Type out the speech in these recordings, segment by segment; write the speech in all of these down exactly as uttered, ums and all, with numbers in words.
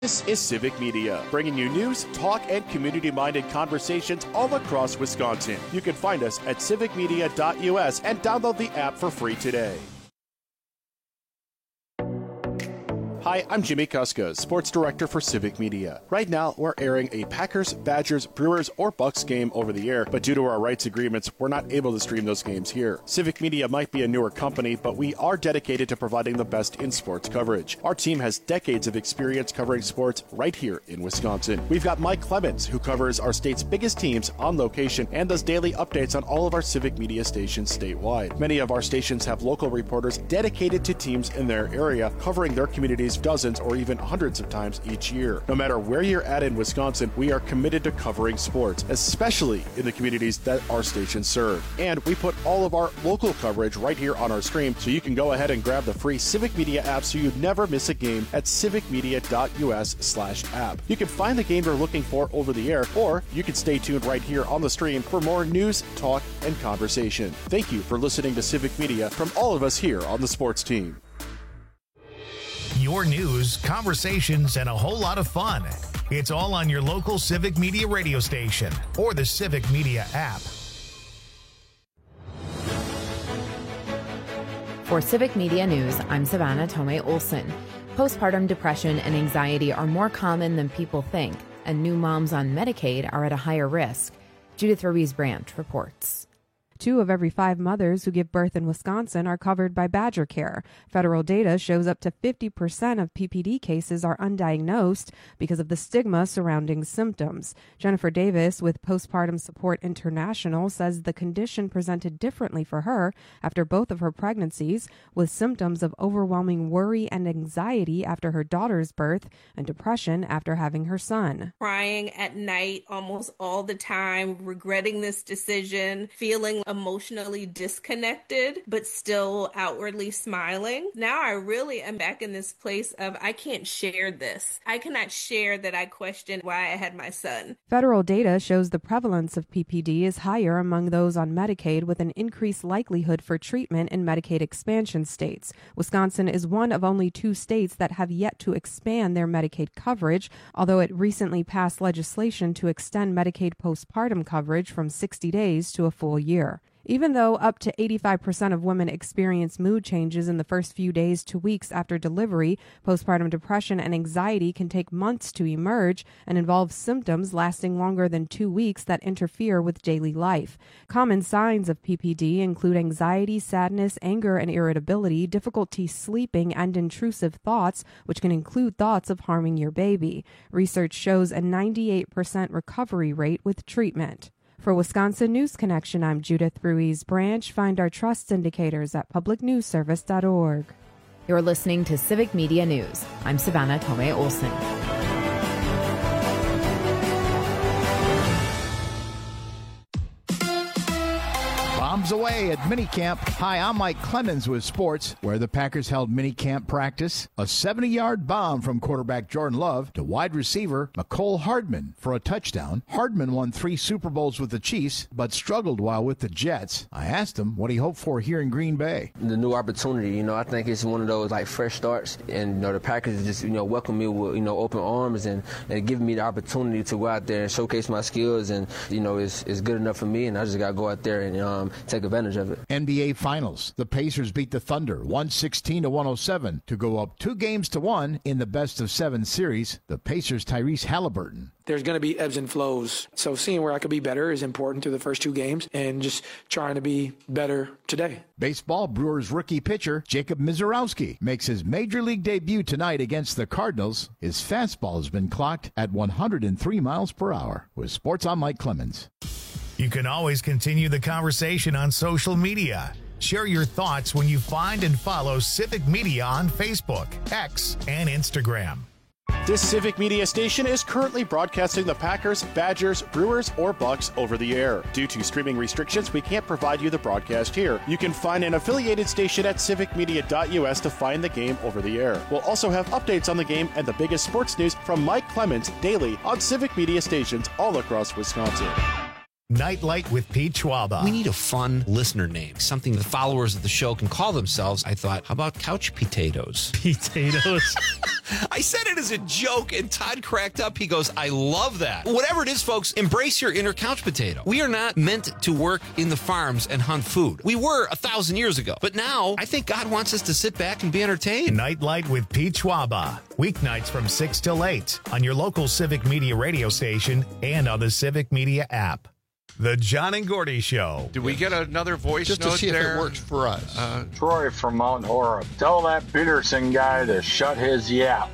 This is Civic Media, bringing you news, talk, and community-minded conversations all across Wisconsin. You can find us at civic media dot U S and download the app for free today. Hi, I'm Jimmy Kuska, Sports Director for Civic Media. Right now, we're airing a Packers, Badgers, Brewers, or Bucks game over the air, but due to our rights agreements, we're not able to stream those games here. Civic Media might be a newer company, but we are dedicated to providing the best in sports coverage. Our team has decades of experience covering sports right here in Wisconsin. We've got Mike Clemens, who covers our state's biggest teams on location and does daily updates on all of our Civic Media stations statewide. Many of our stations have local reporters dedicated to teams in their area, covering their communities dozens or even hundreds of times each year. No matter where you're at in Wisconsin, we are committed to covering sports, especially in the communities that our stations serve. And we put all of our local coverage right here on our stream, so you can go ahead and grab the free Civic Media app so you never miss a game at civic media dot U S slash app. You can find the game you're looking for over the air, or you can stay tuned right here on the stream for more news, talk, and conversation. Thank you for listening to Civic Media from all of us here on the sports team. Your news, conversations, and a whole lot of fun. It's all on your local Civic Media radio station or the Civic Media app. For Civic Media News, I'm Savannah Tomei Olson. Postpartum depression and anxiety are more common than people think, and new moms on Medicaid are at a higher risk. Judith Ruiz-Branch reports. Two of every five mothers who give birth in Wisconsin are covered by Badger Care. Federal data shows up to fifty percent of P P D cases are undiagnosed because of the stigma surrounding symptoms. Jennifer Davis with Postpartum Support International says the condition presented differently for her after both of her pregnancies, with symptoms of overwhelming worry and anxiety after her daughter's birth and depression after having her son. Crying at night almost all the time, regretting this decision, feeling emotionally disconnected, but still outwardly smiling. Now I really am back in this place of I can't share this. I cannot share that I questioned why I had my son. Federal data shows the prevalence of P P D is higher among those on Medicaid, with an increased likelihood for treatment in Medicaid expansion states. Wisconsin is one of only two states that have yet to expand their Medicaid coverage, although it recently passed legislation to extend Medicaid postpartum coverage from sixty days to a full year. Even though up to eighty-five percent of women experience mood changes in the first few days to weeks after delivery, postpartum depression and anxiety can take months to emerge and involve symptoms lasting longer than two weeks that interfere with daily life. Common signs of P P D include anxiety, sadness, anger and irritability, difficulty sleeping, and intrusive thoughts, which can include thoughts of harming your baby. Research shows a ninety-eight percent recovery rate with treatment. For Wisconsin News Connection, I'm Judith Ruiz-Branch. Find our trust indicators at public news service dot org. You're listening to Civic Media News. I'm Savannah Tomei Olson. Bombs away at minicamp. Hi, I'm Mike Clemens with sports, where the Packers held minicamp practice. A seventy-yard bomb from quarterback Jordan Love to wide receiver Mecole Hardman for a touchdown. Hardman won three Super Bowls with the Chiefs, but struggled while with the Jets. I asked him what he hoped for here in Green Bay. The new opportunity, you know, I think it's one of those like fresh starts, and you know the Packers just you know welcome me with you know open arms and and giving me the opportunity to go out there and showcase my skills, and you know it's it's good enough for me, and I just gotta go out there and um. take advantage of it. N B A Finals. The Pacers beat the Thunder one sixteen to one oh seven to go up two games to one in the best of seven series. The Pacers' Tyrese Halliburton. There's going to be ebbs and flows. So seeing where I could be better is important through the first two games and just trying to be better today. Baseball. Brewers rookie pitcher Jacob Misiorowski makes his major league debut tonight against the Cardinals. His fastball has been clocked at one hundred three miles per hour. With sports, I'm Mike Clemens. You can always continue the conversation on social media. Share your thoughts when you find and follow Civic Media on Facebook, X, and Instagram. This Civic Media station is currently broadcasting the Packers, Badgers, Brewers, or Bucks over the air. Due to streaming restrictions, we can't provide you the broadcast here. You can find an affiliated station at civic media dot U S to find the game over the air. We'll also have updates on the game and the biggest sports news from Mike Clemens daily on Civic Media stations all across Wisconsin. Nightlight with Pete Schwaba. We need a fun listener name, something the followers of the show can call themselves. I thought, how about couch potatoes? Potatoes. I said it as a joke, and Todd cracked up. He goes, I love that. Whatever it is, folks, embrace your inner couch potato. We are not meant to work in the farms and hunt food. We were a thousand years ago. But now, I think God wants us to sit back and be entertained. Nightlight with Pete Schwaba. Weeknights from six till eight on your local Civic Media radio station and on the Civic Media app. The John and Gordy Show. Did we get another voice Just note to see there? if it works for us. Uh, Troy from Mount Horeb. Tell that Peterson guy to shut his yap.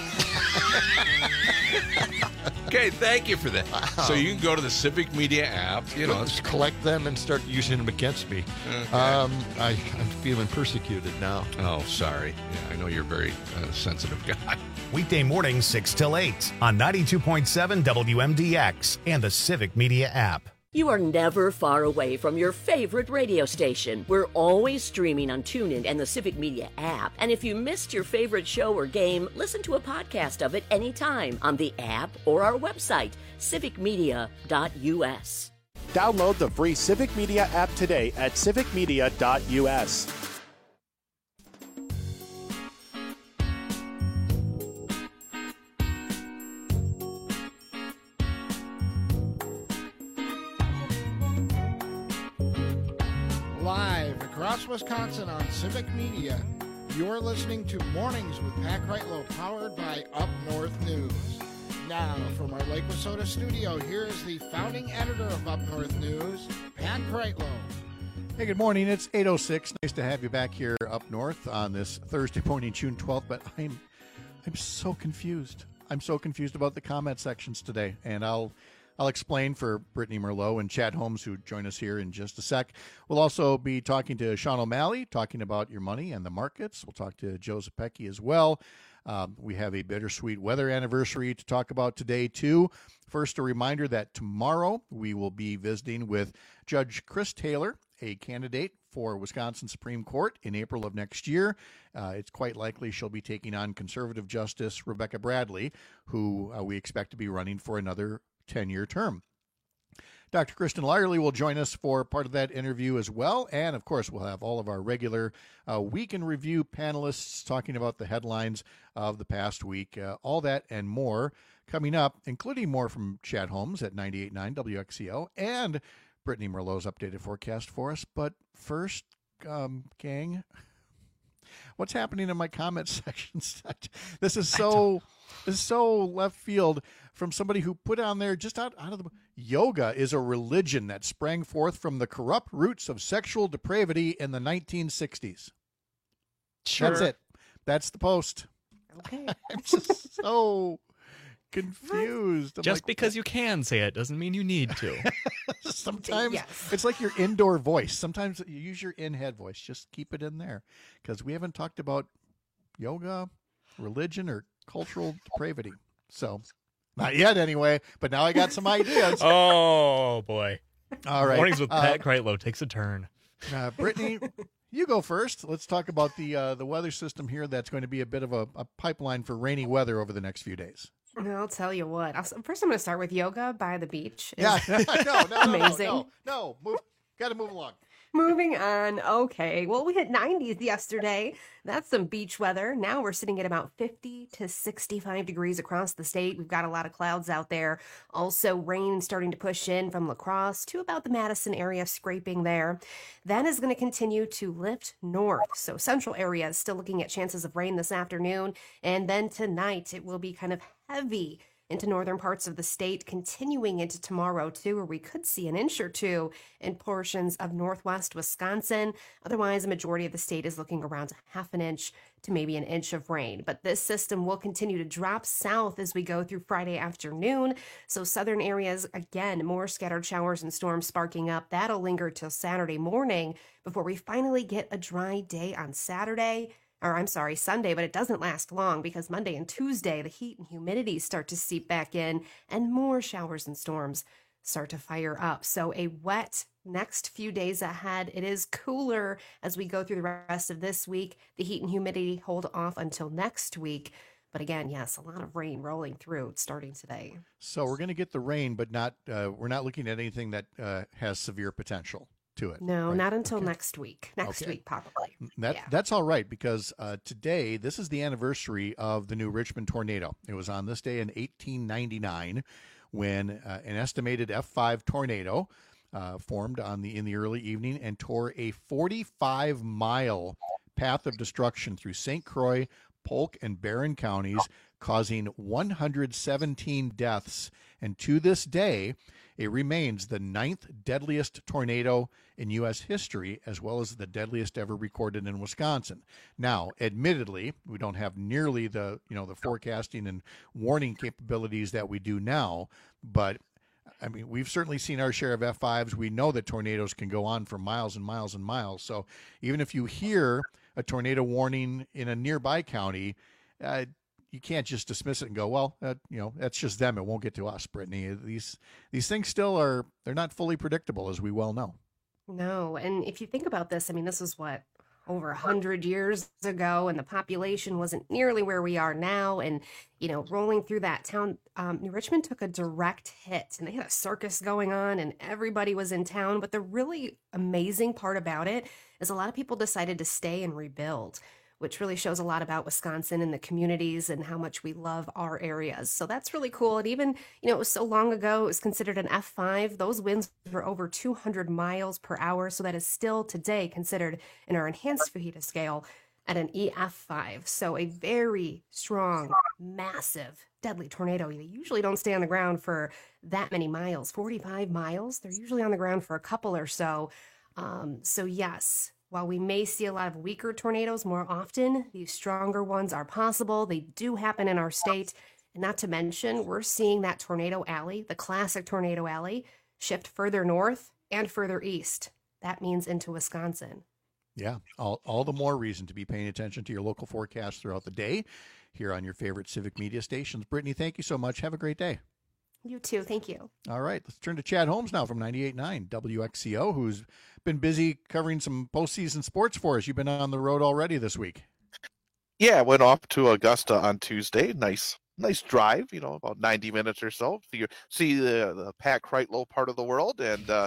Okay, thank you for that. Wow. So you can go to the Civic Media app. You know, Let's collect them and start using them against me. Okay. Um, I, I'm feeling persecuted now. Oh, sorry. Yeah, I know you're a very uh, sensitive guy. Weekday mornings, six till eight on ninety-two point seven W M D X and the Civic Media app. You are never far away from your favorite radio station. We're always streaming on TuneIn and the Civic Media app. And if you missed your favorite show or game, listen to a podcast of it anytime on the app or our website, civic media dot u s. Download the free Civic Media app today at civic media dot u s. Live across Wisconsin on Civic Media, you're listening to Mornings with Pat Kreitlow, powered by Up North News. Now, from our Lake Wissota studio, here is the founding editor of Up North News, Pat Kreitlow. Hey, good morning. It's eight oh six. Nice to have you back here up north on this Thursday morning, June twelfth, but I'm I'm so confused. I'm so confused about the comment sections today, and I'll I'll explain for Brittany Merlot and Chad Holmes, who join us here in just a sec. We'll also be talking to Sean O'Malley, talking about your money and the markets. We'll talk to Joe Zepecki as well. Um, we have a bittersweet weather anniversary to talk about today, too. First, a reminder that tomorrow we will be visiting with Judge Chris Taylor, a candidate for Wisconsin Supreme Court in April of next year. Uh, it's quite likely she'll be taking on conservative Justice Rebecca Bradley, who uh, we expect to be running for another ten-year term. Doctor Kristen Lyerly will join us for part of that interview as well. And, of course, we'll have all of our regular uh, Week in Review panelists talking about the headlines of the past week. Uh, all that and more coming up, including more from Chad Holmes at ninety-eight point nine W X C O and Brittany Merlot's updated forecast for us. But first, um, gang, what's happening in my comment sections? This is so... This is so left field from somebody who put on there just out, out of the yoga is a religion that sprang forth from the corrupt roots of sexual depravity in the nineteen sixties. Sure. That's it. That's the post. Okay. I'm just so confused. I'm Just like, because you can say it doesn't mean you need to. Sometimes Yes. it's like your indoor voice. Sometimes you use your in-head voice. Just keep it in there because we haven't talked about yoga, religion, or cultural depravity. So, not yet anyway, but now I got some ideas. Oh, boy. All right. Mornings with uh, Pat Kreitlow takes a turn. Uh, Brittany, you go first. Let's talk about the uh, the weather system here that's going to be a bit of a, a pipeline for rainy weather over the next few days. I'll tell you what. I'll, first, I'm going to start with yoga by the beach. Yeah, no, no, no, amazing. no, no, no. Move, got to move along. Moving on. Okay. Well, we hit nineties yesterday. That's some beach weather. Now we're sitting at about fifty to sixty-five degrees across the state. We've got a lot of clouds out there. Also, rain starting to push in from La Crosse to about the Madison area, scraping there. That is going to continue to lift north. So central area is still looking at chances of rain this afternoon. And then tonight, it will be kind of heavy into northern parts of the state, continuing into tomorrow, too, where we could see an inch or two in portions of northwest Wisconsin. Otherwise, a majority of the state is looking around half an inch to maybe an inch of rain. But this system will continue to drop south as we go through Friday afternoon. So southern areas, again, more scattered showers and storms sparking up. That'll linger till Saturday morning before we finally get a dry day on Saturday. Or I'm sorry, Sunday, but it doesn't last long because Monday and Tuesday, the heat and humidity start to seep back in and more showers and storms start to fire up. So a wet next few days ahead. It is cooler as we go through the rest of this week. The heat and humidity hold off until next week. But again, yes, a lot of rain rolling through starting today. So we're going to get the rain, but not uh, we're not looking at anything that uh, has severe potential to it. No, right? not until Okay. next week. Next Okay. week, probably. That, yeah. That's all right, because uh, today, this is the anniversary of the new Richmond tornado. It was on this day in eighteen ninety-nine when uh, an estimated F five tornado uh, formed on the in the early evening and tore a forty-five mile path of destruction through Saint Croix, Polk, and Barron counties, causing one hundred seventeen deaths. And to this day, it remains the ninth deadliest tornado in U S history, as well as the deadliest ever recorded in Wisconsin. Now, admittedly, we don't have nearly the, you know, the forecasting and warning capabilities that we do now, but I mean, we've certainly seen our share of F fives. We know that tornadoes can go on for miles and miles and miles. So even if you hear a tornado warning in a nearby county, uh, you can't just dismiss it and go, well, uh, you know, that's just them. It won't get to us, Brittany. These these things still are, they're not fully predictable, as we well know. No, and if you think about this, I mean, this was what, over a hundred years ago, and the population wasn't nearly where we are now. And, you know, rolling through that town, um, New Richmond took a direct hit, and they had a circus going on, and everybody was in town. But the really amazing part about it is a lot of people decided to stay and rebuild, which really shows a lot about Wisconsin and the communities and how much we love our areas. So that's really cool. And even, you know, it was so long ago, it was considered an F five. Those winds were over two hundred miles per hour. So that is still today considered in our enhanced fajita scale at an E F five. So a very strong, massive, deadly tornado. They usually don't stay on the ground for that many miles, forty-five miles. They're usually on the ground for a couple or so. Um, so yes, while we may see a lot of weaker tornadoes more often, these stronger ones are possible. They do happen in our state. And not to mention, we're seeing that tornado alley, the classic tornado alley, shift further north and further east. That means into Wisconsin. Yeah, all, all the more reason to be paying attention to your local forecast throughout the day here on your favorite Civic Media stations. Brittany, thank you so much. Have a great day. You too. Thank you. All right, let's turn to Chad Holmes now from ninety-eight point nine W X C O, who's been busy covering some postseason sports for us. You've been on the road already this week. Yeah, I went off to Augusta on Tuesday. Nice, nice drive. You know, about ninety minutes or so. See, see the the Pat Kreitlow part of the world, and uh,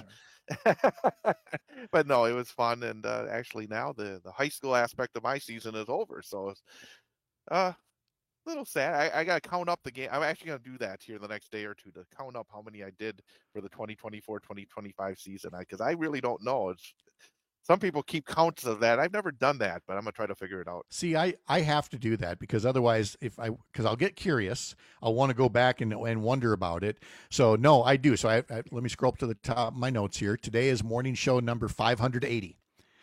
but no, it was fun. And uh, actually, now the the high school aspect of my season is over, so it's uh, a little sad. I, I got to count up the game. I'm actually going to do that here the next day or two to count up how many I did for the twenty twenty-four twenty twenty-five season, because I, I really don't know. It's some people keep counts of that. I've never done that, but I'm gonna try to figure it out. See, I, I have to do that because otherwise, if I because I'll get curious, I'll want to go back and and wonder about it. So no, I do. So I, I let me scroll up to the top of my notes here. Today is morning show number five hundred eighty.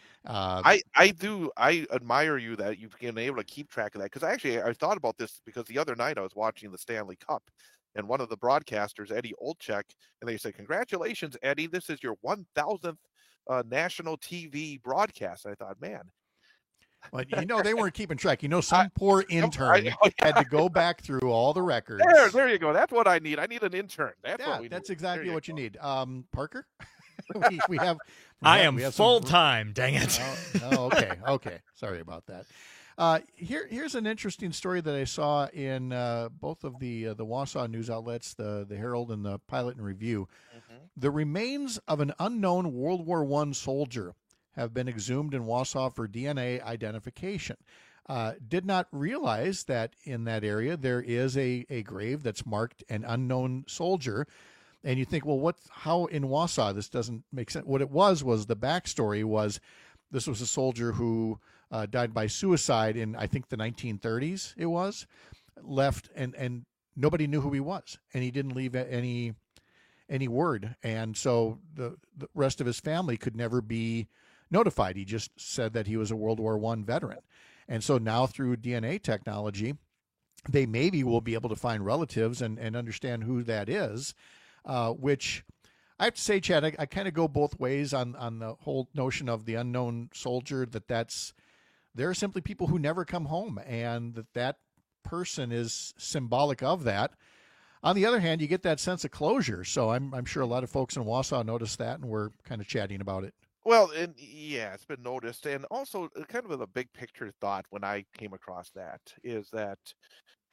Uh, I, I do I admire you that you've been able to keep track of that, because actually I thought about this because the other night I was watching the Stanley Cup, and one of the broadcasters, Eddie Olczyk, and they said, "Congratulations, Eddie! This is your one thousandth uh, national T V broadcast." And I thought, man. Well, you know, they weren't keeping track. You know, some poor intern I know, yeah. had to go back through all the records. There, there you go. That's what I need. I need an intern. That's yeah, what we that's need. exactly you what go. you need. Um, Parker, we, we have. We I have, am we have full some... time. Dang it. Oh, oh, okay, okay. Sorry about that. Uh, here, here's an interesting story that I saw in uh, both of the uh, the Wausau news outlets, the the Herald and the Pilot and Review. Mm-hmm. The remains of an unknown World War One soldier have been exhumed in Wausau for D N A identification. Uh, did not realize that in that area there is a, a grave that's marked an unknown soldier. And you think, well, what? How in Wausau? This doesn't make sense. What it was was the backstory was this was a soldier who uh, died by suicide in, I think, the nineteen thirties. It was left, and and nobody knew who he was, and he didn't leave any any word, and so the the rest of his family could never be notified. He just said that he was a World War One veteran, and so now through D N A technology, they maybe will be able to find relatives and and understand who that is. Uh, which I have to say, Chad, I, I kind of go both ways on, on the whole notion of the unknown soldier, that that's, there are simply people who never come home, and that that person is symbolic of that. On the other hand, you get that sense of closure. So I'm, I'm sure a lot of folks in Wausau noticed that, and we're kind of chatting about it. Well, and yeah, it's been noticed. And also kind of a big picture thought when I came across that is that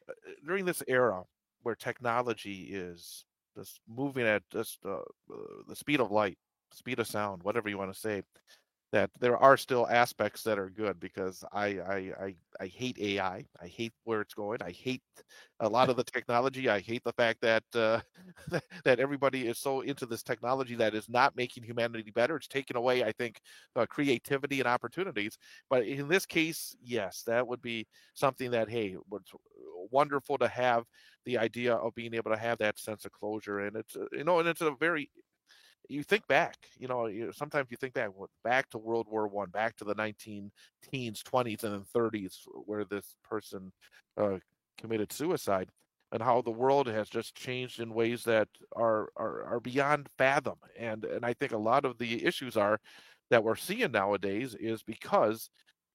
during this era where technology is just moving at just uh, uh, the speed of light, speed of sound, whatever you want to say, that there are still aspects that are good, because I, I I I hate A I. I hate where it's going. I hate a lot of the technology. I hate the fact that uh, that everybody is so into this technology that is not making humanity better. It's taking away, I think, uh, creativity and opportunities. But in this case, yes, that would be something that, hey, it's wonderful to have the idea of being able to have that sense of closure. And it's, uh, you know, and it's a very, you think back, you know, you, sometimes you think back, back to World War One, back to the nineteen teens, twenties, and then thirties, where this person uh, committed suicide, and how the world has just changed in ways that are, are are beyond fathom. And and I think a lot of the issues are that we're seeing nowadays is because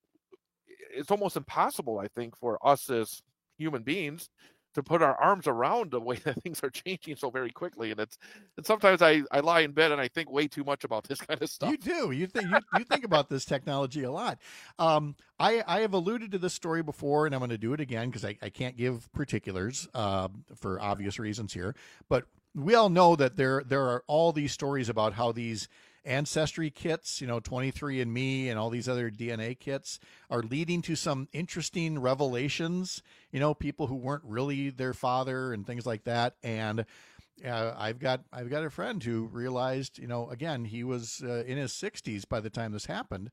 it's almost impossible, I think, for us as human beings to put our arms around the way that things are changing so very quickly. And it's, and sometimes I, I lie in bed and I think way too much about this kind of stuff. You do. You think you, you think about this technology a lot. Um, I, I have alluded to this story before, and I'm going to do it again because I, I can't give particulars uh, for obvious reasons here. But we all know that there there are all these stories about how these ancestry kits, you know, twenty-three and me and all these other D N A kits are leading to some interesting revelations, you know, people who weren't really their father and things like that. And uh, I've got I've got a friend who realized, you know, again, he was uh, in his sixties by the time this happened.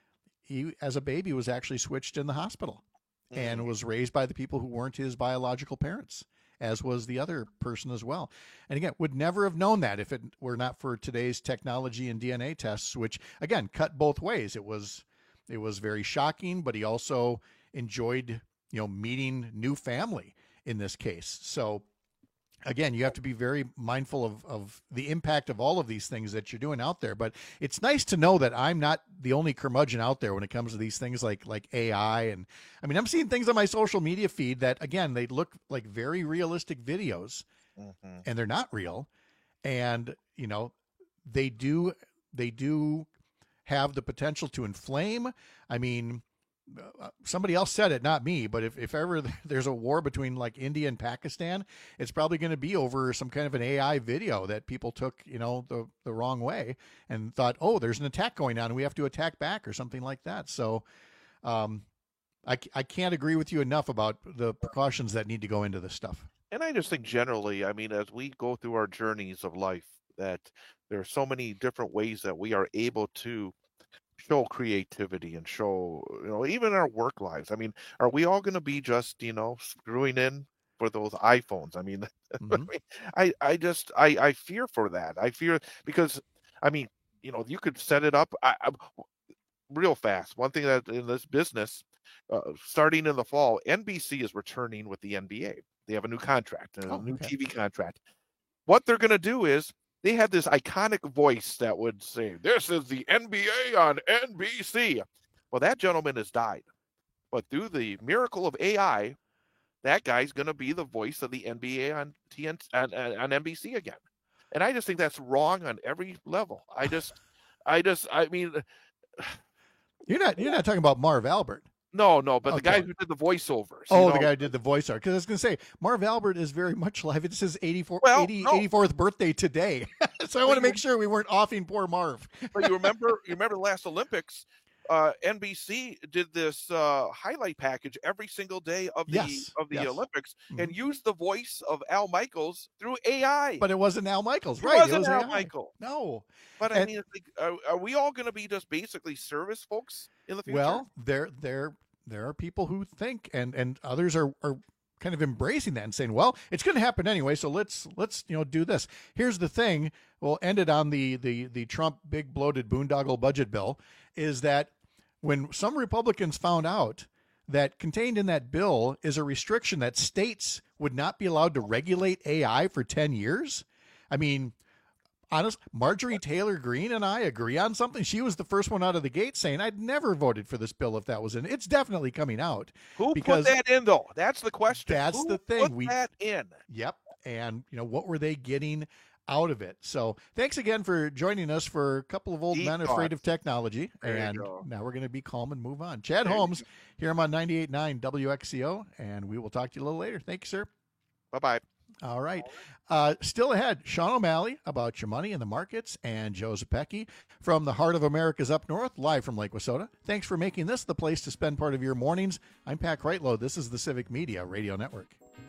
He, as a baby, was actually switched in the hospital mm-hmm. and was raised by the people who weren't his biological parents, as was the other person as well. And again, would never have known that if it were not for today's technology and D N A tests, which again, cut both ways. It was, it was very shocking, but he also enjoyed, you know, meeting new family in this case. So again, you have to be very mindful of, of the impact of all of these things that you're doing out there. But it's nice to know that I'm not the only curmudgeon out there when it comes to these things like, like A I. And I mean, I'm seeing things on my social media feed that, again, they look like very realistic videos mm-hmm. and they're not real. And, you know, they do, they do have the potential to inflame. I mean, Uh, somebody else said it, not me, but if, if ever there's a war between like India and Pakistan, it's probably going to be over some kind of an A I video that people took, you know, the, the wrong way and thought, oh, there's an attack going on and we have to attack back or something like that. So um, I, I can't agree with you enough about the precautions that need to go into this stuff. And I just think generally, I mean, as we go through our journeys of life, that there are so many different ways that we are able to show creativity and show, you know, even our work lives. I mean, are we all going to be just, you know, screwing in for those iPhones? I mean, mm-hmm. I, I just, I, I fear for that. I fear because, I mean, you know, you could set it up I, I, real fast. One thing that in this business, uh, starting in the fall, N B C is returning with the N B A. They have a new contract, a oh, new okay. T V contract. What they're going to do is, they had this iconic voice that would say, "This is the N B A on N B C." Well, that gentleman has died. But through the miracle of A I, that guy's going to be the voice of the N B A on T N on, on N B C again. And I just think that's wrong on every level. I just, I just, I mean, you're not, you're not talking about Marv Albert. No, no, but okay. the guy who did the voiceovers. Oh, know? the guy who did the voiceover. Because I was going to say, Marv Albert is very much alive. It's his eighty-four, well, eighty, no. eighty-fourth birthday today. So I want to make sure we weren't offing poor Marv. But you remember, you remember the last Olympics, uh, N B C did this uh, highlight package every single day of the yes, of the yes. Olympics mm-hmm. and used the voice of Al Michaels through A I. But it wasn't Al Michaels, it right? Wasn't it was Al A I. Michael. No. But and, I mean, like, are, are we all going to be just basically service folks in the future? Well, they're they're. There are people who think, and, and others are, are kind of embracing that and saying, well, it's going to happen anyway. So let's, let's, you know, do this. Here's the thing. We'll end it on the, the, the Trump big bloated boondoggle budget bill is that when some Republicans found out that contained in that bill is a restriction that states would not be allowed to regulate A I for ten years. I mean, honest, Marjorie Taylor Greene and I agree on something. She was the first one out of the gate saying, I'd never voted for this bill if that was in. It's definitely coming out. Who because put that in, though? That's the question. That's Who the thing. Put we that in. Yep. And, you know, what were they getting out of it. So thanks again for joining us for a couple of old Deep men afraid of thoughts. technology. There you And go. now we're going to be calm and move on. Chad There you Holmes here I'm on ninety-eight point nine W X C O, and we will talk to you a little later. Thank you, sir. Bye-bye. All right. Uh, still ahead, Sean O'Malley about your money in the markets, and Joe Zepecki from the heart of America's up north, live from Lake Wissota. Thanks for making this the place to spend part of your mornings. I'm Pat Kreitlow. This is the Civic Media Radio Network.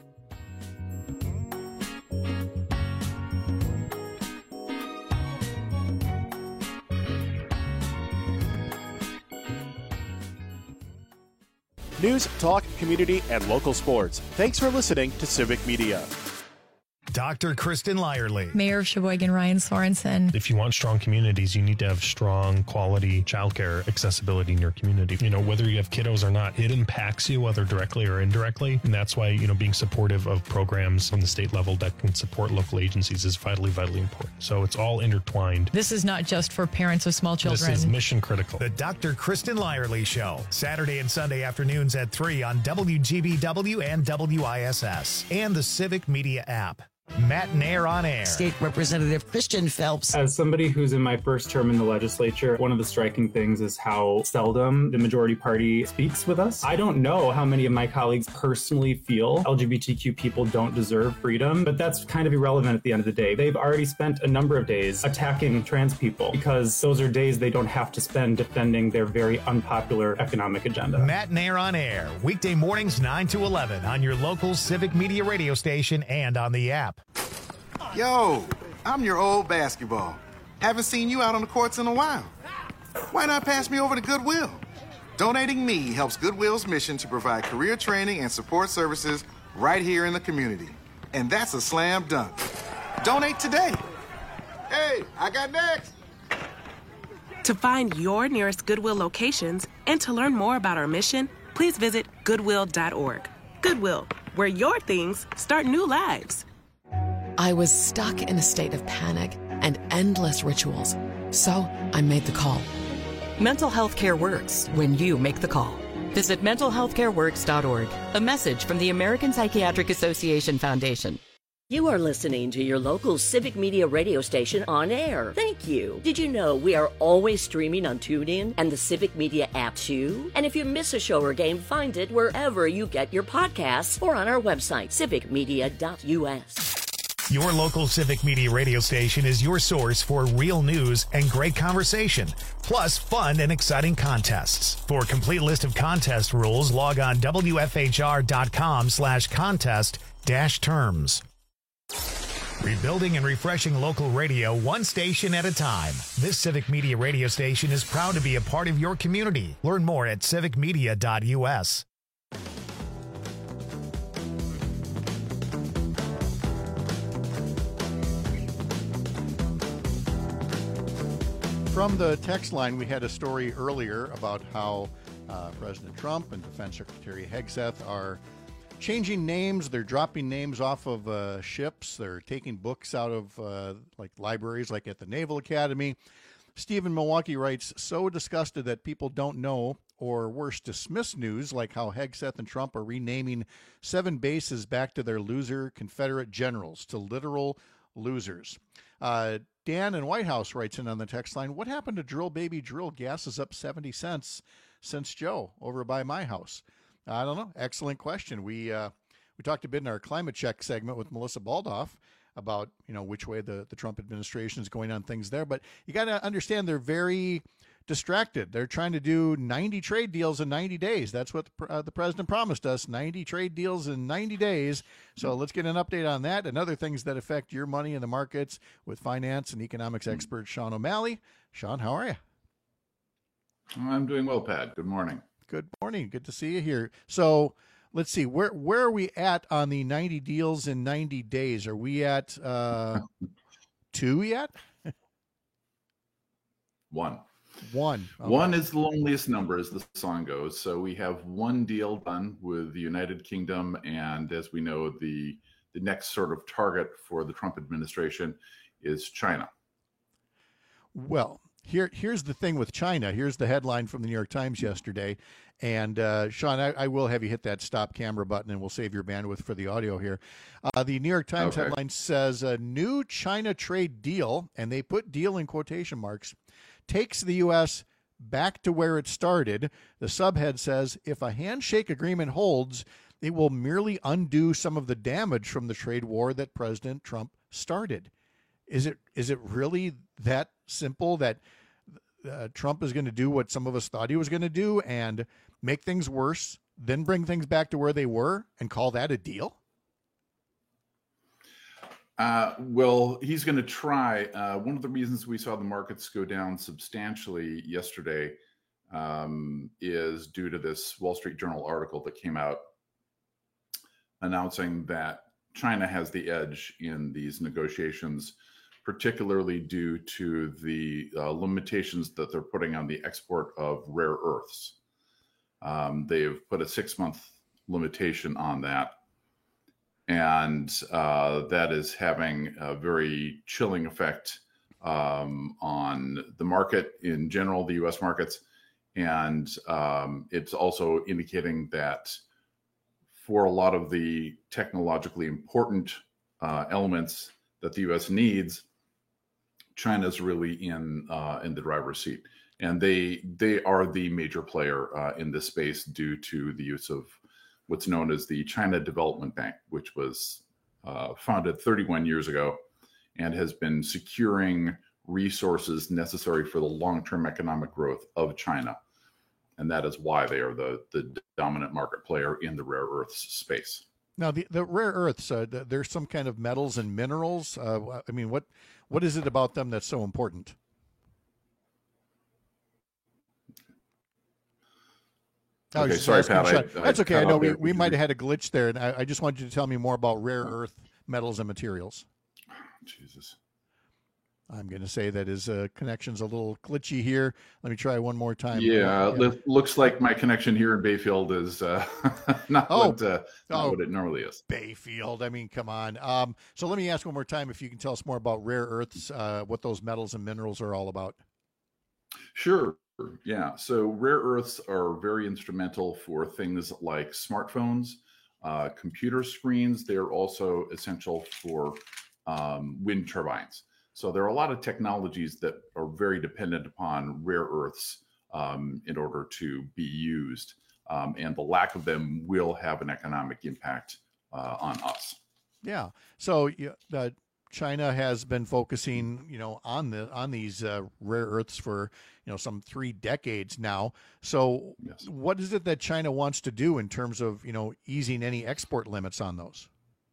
News, talk, community, and local sports. Thanks for listening to Civic Media. Doctor Kristen Lyerly. Mayor of Sheboygan, Ryan Sorensen. If you want strong communities, you need to have strong, quality childcare accessibility in your community. You know, whether you have kiddos or not, it impacts you, whether directly or indirectly. And that's why, you know, being supportive of programs from the state level that can support local agencies is vitally, vitally important. So it's all intertwined. This is not just for parents of small children. This is mission critical. The Doctor Kristen Lyerly Show, Saturday and Sunday afternoons at three on W G B W and W I S S and the Civic Media app. Matt Nair on air. State Representative Christian Phelps. As somebody who's in my first term in the legislature, one of the striking things is how seldom the majority party speaks with us. I don't know how many of my colleagues personally feel L G B T Q people don't deserve freedom, but that's kind of irrelevant at the end of the day. They've already spent a number of days attacking trans people because those are days they don't have to spend defending their very unpopular economic agenda. Matt Nair on air, weekday mornings nine to eleven on your local Civic Media radio station and on the app. Yo, I'm your old basketball. Haven't seen you out on the courts in a while. Why not pass me over to Goodwill? Donating me helps Goodwill's mission to provide career training and support services right here in the community. And that's a slam dunk. Donate today. Hey, I got next. To find your nearest Goodwill locations and to learn more about our mission, please visit goodwill dot org. Goodwill, where your things start new lives. I was stuck in a state of panic and endless rituals. So I made the call. Mental health care works when you make the call. Visit mental health care works dot org. A message from the American Psychiatric Association Foundation. You are listening to your local Civic Media radio station on air. Thank you. Did you know we are always streaming on TuneIn and the Civic Media app too? And if you miss a show or game, find it wherever you get your podcasts or on our website, civic media dot U S. Your local Civic Media radio station is your source for real news and great conversation, plus fun and exciting contests. For a complete list of contest rules, log on W F H R dot com slash contest dash terms. Rebuilding and refreshing local radio one station at a time. This Civic Media radio station is proud to be a part of your community. Learn more at civic media dot U S. From the text line, we had a story earlier about how uh, President Trump and Defense Secretary Hegseth are changing names. They're dropping names off of uh, ships. They're taking books out of uh, like libraries, like at the Naval Academy. Steve in Milwaukee writes, so disgusted that people don't know or worse, dismiss news like how Hegseth and Trump are renaming seven bases back to their loser Confederate generals, to literal losers. Uh, Dan in White House writes in on the text line, what happened to Drill Baby Drill? Gas is up seventy cents since Joe over by my house. I don't know. Excellent question. We uh, we talked a bit in our climate check segment with Melissa Baldoff about, you know, which way the, the Trump administration is going on things there. But you got to understand they're very distracted. They're trying to do ninety trade deals in ninety days. That's what the, uh, the president promised us, ninety trade deals in ninety days. So let's get an update on that and other things that affect your money in the markets with finance and economics expert Sean O'Malley. Sean, how are you? I'm doing well, Pat. Good morning. Good morning. Good to see you here. So let's see, where where are we at on the ninety deals in ninety days? Are we at uh, two yet? One. One. Okay. One is the loneliest number, as the song goes. So we have one deal done with the United Kingdom, and as we know, the the next sort of target for the Trump administration is China. Well, Here, here's the thing with China. Here's the headline from the New York Times yesterday. And, uh, Sean, I, I will have you hit that stop camera button, and we'll save your bandwidth for the audio here. Uh, the New York Times Okay. headline says, a new China trade deal, and they put deal in quotation marks, takes the U S back to where it started. The subhead says, if a handshake agreement holds, it will merely undo some of the damage from the trade war that President Trump started. Is it is it really that simple that uh, Trump is going to do what some of us thought he was going to do and make things worse, then bring things back to where they were and call that a deal? Uh, well, he's going to try. Uh, one of the reasons we saw the markets go down substantially yesterday um, is due to this Wall Street Journal article that came out announcing that China has the edge in these negotiations, particularly due to the uh, limitations that they're putting on the export of rare earths. Um, they've put a six-month limitation on that. And uh, that is having a very chilling effect um, on the market in general, the U S markets. And um, it's also indicating that for a lot of the technologically important uh, elements that the U S needs, China's really in uh, in the driver's seat. And they they are the major player uh, in this space due to the use of what's known as the China Development Bank, which was uh, founded thirty-one years ago and has been securing resources necessary for the long-term economic growth of China. And that is why they are the, the dominant market player in the rare earths space. Now, the, the rare earths, uh, th- there's some kind of metals and minerals. Uh, I mean, what what is it about them that's so important? I was Okay, just sorry, asking Pat. Sean. I- I That's okay. cut I know out we, there. we might have had a glitch there, and I, I just wanted you to tell me more about rare earth metals and materials. Jesus. I'm going to say that his uh, connection's a little glitchy here. Let me try one more time. Yeah, Uh, lo- looks like my connection here in Bayfield is uh, not, Oh. what, uh, not Oh. what it normally is. Bayfield. I mean, come on. Um, so let me ask one more time if you can tell us more about rare earths, uh, what those metals and minerals are all about. Sure. Yeah. So rare earths are very instrumental for things like smartphones, uh, computer screens. They're also essential for um, wind turbines. So there are a lot of technologies that are very dependent upon rare earths um, in order to be used. Um, and the lack of them will have an economic impact uh, on us. Yeah. So yeah, uh, China has been focusing, you know, on the on these uh, rare earths for, you know, some three decades now. So Yes. what is it that China wants to do in terms of, you know, easing any export limits on those?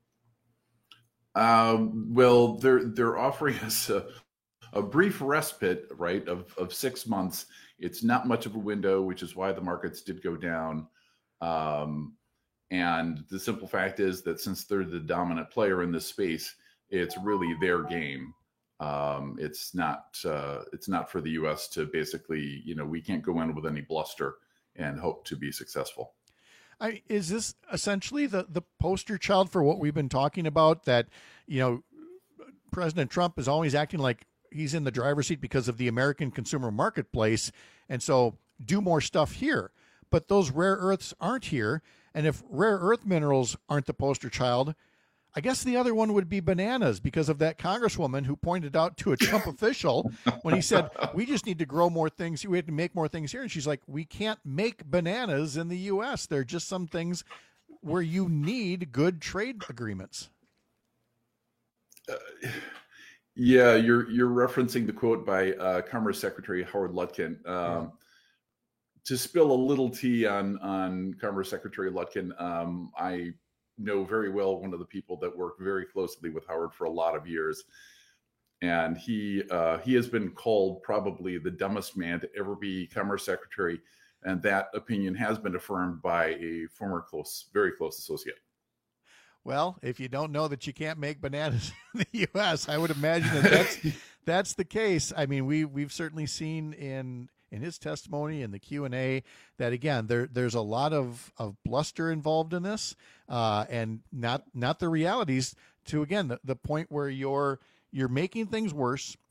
Um, well, they're they're offering us a, a brief respite, right, of of six months. It's not much of a window, which is why the markets did go down. Um, and the simple fact is that since they're the dominant player in this space, it's really their game. Um, it's not uh, it's not for the U S to basically, you know, we can't go in with any bluster and hope to be successful. I, is this essentially the, the poster child for what we've been talking about, that, you know, President Trump is always acting like he's in the driver's seat because of the American consumer marketplace, and so do more stuff here. But those rare earths aren't here, and if rare earth minerals aren't the poster child, I guess the other one would be bananas, because of that congresswoman who pointed out to a Trump official when he said, we just need to grow more things. We have to make more things here. And she's like, we can't make bananas in the U S. There are just some things where you need good trade agreements. Uh, yeah, you're you're referencing the quote by uh, Commerce Secretary Howard Lutkin. Um, Yeah. To spill a little tea on on Commerce Secretary Lutkin, um, I know very well one of the people that worked very closely with Howard for a lot of years, and he uh, he has been called probably the dumbest man to ever be Commerce Secretary, and that opinion has been affirmed by a former close, very close associate. Well, if you don't know that you can't make bananas in the U S, I would imagine that that's, that's the case. I mean, we, we've certainly seen in in his testimony and the Q and A that, again, there there's a lot of, of bluster involved in this, uh, and not not the realities to, again, the, the point where you're you're making things worse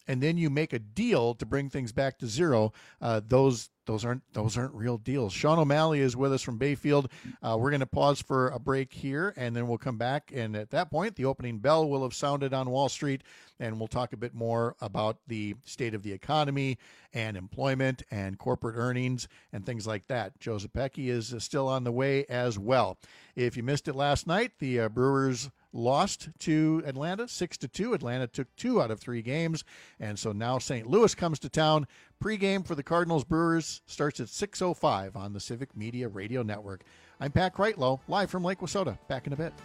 and then you make a deal to bring things back to zero, uh, those those aren't those aren't real deals. Sean O'Malley is with us from Bayfield. Uh, we're going to pause for a break here, and then we'll come back. And at that point, the opening bell will have sounded on Wall Street, and we'll talk a bit more about the state of the economy and employment and corporate earnings and things like that. Joe Zepecki is still on the way as well. If you missed it last night, the uh, Brewers lost to Atlanta six to two. Atlanta took two out of three games, and so now Saint Louis comes to town. Pre-game for the Cardinals Brewers starts at six oh five on the Civic Media Radio Network. I'm Pat Kreitlow, live from Lake Wissota. Back in a bit.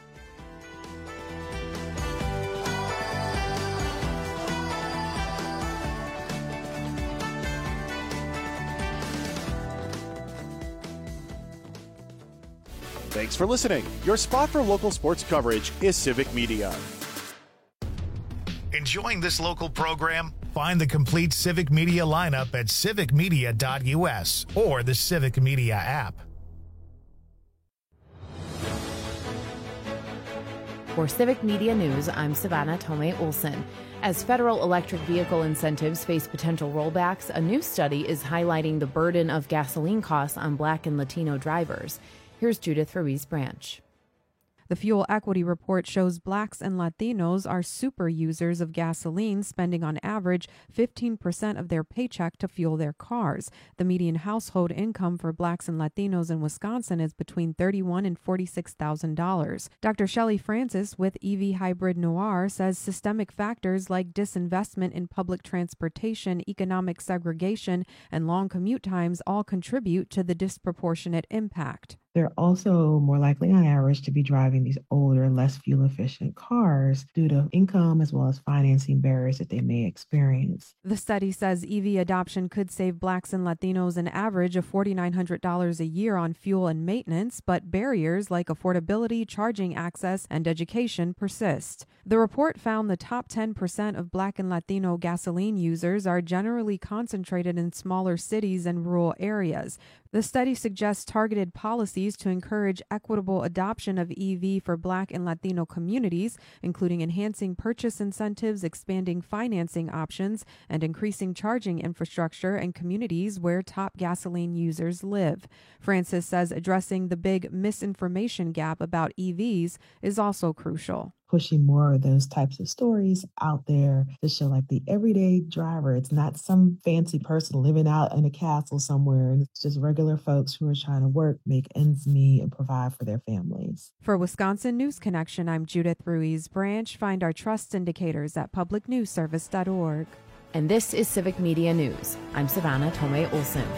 Thanks for listening. Your spot for local sports coverage is Civic Media. Enjoying this local program? Find the complete Civic Media lineup at civic media dot u s or the Civic Media app. For Civic Media News, I'm Savannah Tomei Olson. As federal electric vehicle incentives face potential rollbacks, a new study is highlighting the burden of gasoline costs on Black and Latino drivers. Here's Judith Ruiz Branch. The Fuel Equity Report shows Blacks and Latinos are super users of gasoline, spending on average fifteen percent of their paycheck to fuel their cars. The median household income for Blacks and Latinos in Wisconsin is between thirty-one thousand dollars and forty-six thousand dollars. Doctor Shelley Francis with E V Hybrid Noir says systemic factors like disinvestment in public transportation, economic segregation, and long commute times all contribute to the disproportionate impact. They're also more likely on average to be driving these older, less fuel efficient cars due to income as well as financing barriers that they may experience. The study says E V adoption could save Blacks and Latinos an average of four thousand nine hundred dollars a year on fuel and maintenance, but barriers like affordability, charging access, and education persist. The report found the top ten percent of Black and Latino gasoline users are generally concentrated in smaller cities and rural areas. The study suggests targeted policies to encourage equitable adoption of E V for Black and Latino communities, including enhancing purchase incentives, expanding financing options, and increasing charging infrastructure in communities where top gasoline users live. Francis says addressing the big misinformation gap about E Vs is also crucial. Pushing more of those types of stories out there to show like the everyday driver. It's not some fancy person living out in a castle somewhere. And it's just regular folks who are trying to work, make ends meet, and provide for their families. For Wisconsin News Connection, I'm Judith Ruiz Branch. Find our trust indicators at public news service dot org. And this is Civic Media News. I'm Savannah Tomei Olson.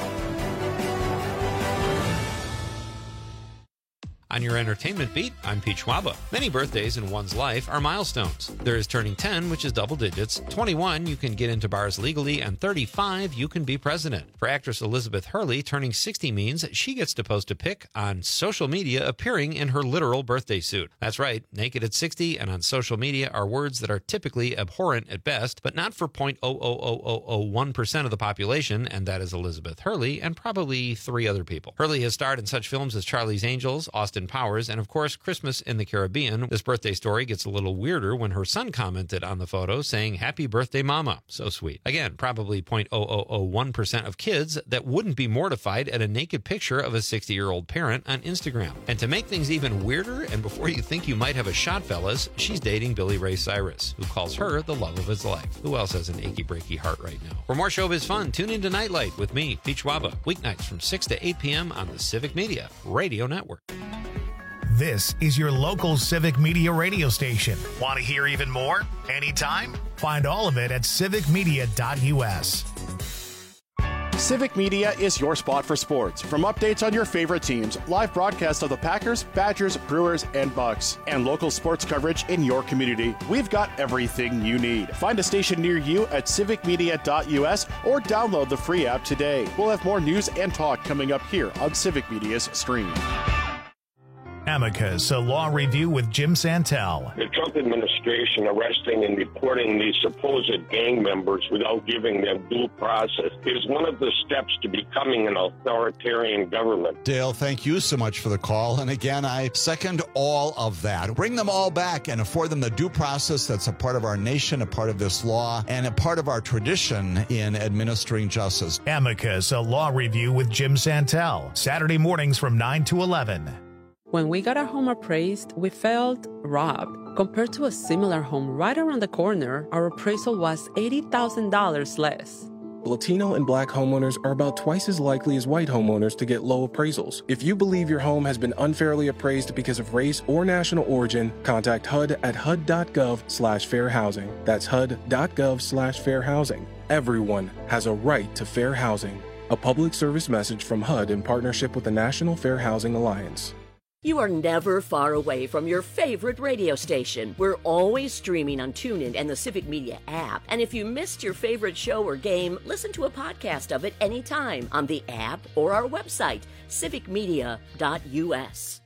On your entertainment beat, I'm Pete Schwaba. Many birthdays in one's life are milestones. There is turning ten, which is double digits, twenty-one, you can get into bars legally, and thirty-five, you can be president. For actress Elizabeth Hurley, turning sixty means she gets to post a pic on social media appearing in her literal birthday suit. That's right, naked at sixty and on social media are words that are typically abhorrent at best, but not for zero point zero zero zero zero zero one percent of the population, and that is Elizabeth Hurley and probably three other people. Hurley has starred in such films as Charlie's Angels, Austin Powers, and of course Christmas in the Caribbean. This birthday story gets a little weirder when her son commented on the photo saying, "Happy birthday, Mama." So sweet. Again, probably zero point zero zero zero one percent of kids that wouldn't be mortified at a naked picture of a sixty-year-old parent on Instagram. And to make things even weirder, and before you think you might have a shot, fellas, she's dating Billy Ray Cyrus, who calls her the love of his life. Who else has an achy breaky heart right now? For more showbiz fun, tune into Nightlight with me, Pete Schwaba, weeknights from six to eight p.m. on the Civic Media Radio Network. This is your local Civic Media radio station. Want to hear even more? Anytime? Find all of it at civic media dot u s. Civic Media is your spot for sports. From updates on your favorite teams, live broadcasts of the Packers, Badgers, Brewers, and Bucks, and local sports coverage in your community, we've got everything you need. Find a station near you at civic media dot u s or download the free app today. We'll have more news and talk coming up here on Civic Media's stream. Amicus, a law review with Jim Santel. The Trump administration arresting and deporting these supposed gang members without giving them due process is one of the steps to becoming an authoritarian government. Dale, thank you so much for the call. And again, I second all of that. Bring them all back and afford them the due process that's a part of our nation, a part of this law, and a part of our tradition in administering justice. Amicus, a law review with Jim Santel. Saturday mornings from nine to eleven. When we got our home appraised, we felt robbed. Compared to a similar home right around the corner, our appraisal was eighty thousand dollars less. Latino and Black homeowners are about twice as likely as white homeowners to get low appraisals. If you believe your home has been unfairly appraised because of race or national origin, contact H U D at H U D dot gov slash fair housing. That's H U D dot gov slash fair housing. Everyone has a right to fair housing. A public service message from H U D in partnership with the National Fair Housing Alliance. You are never far away from your favorite radio station. We're always streaming on TuneIn and the Civic Media app. And if you missed your favorite show or game, listen to a podcast of it anytime on the app or our website, civic media dot U S.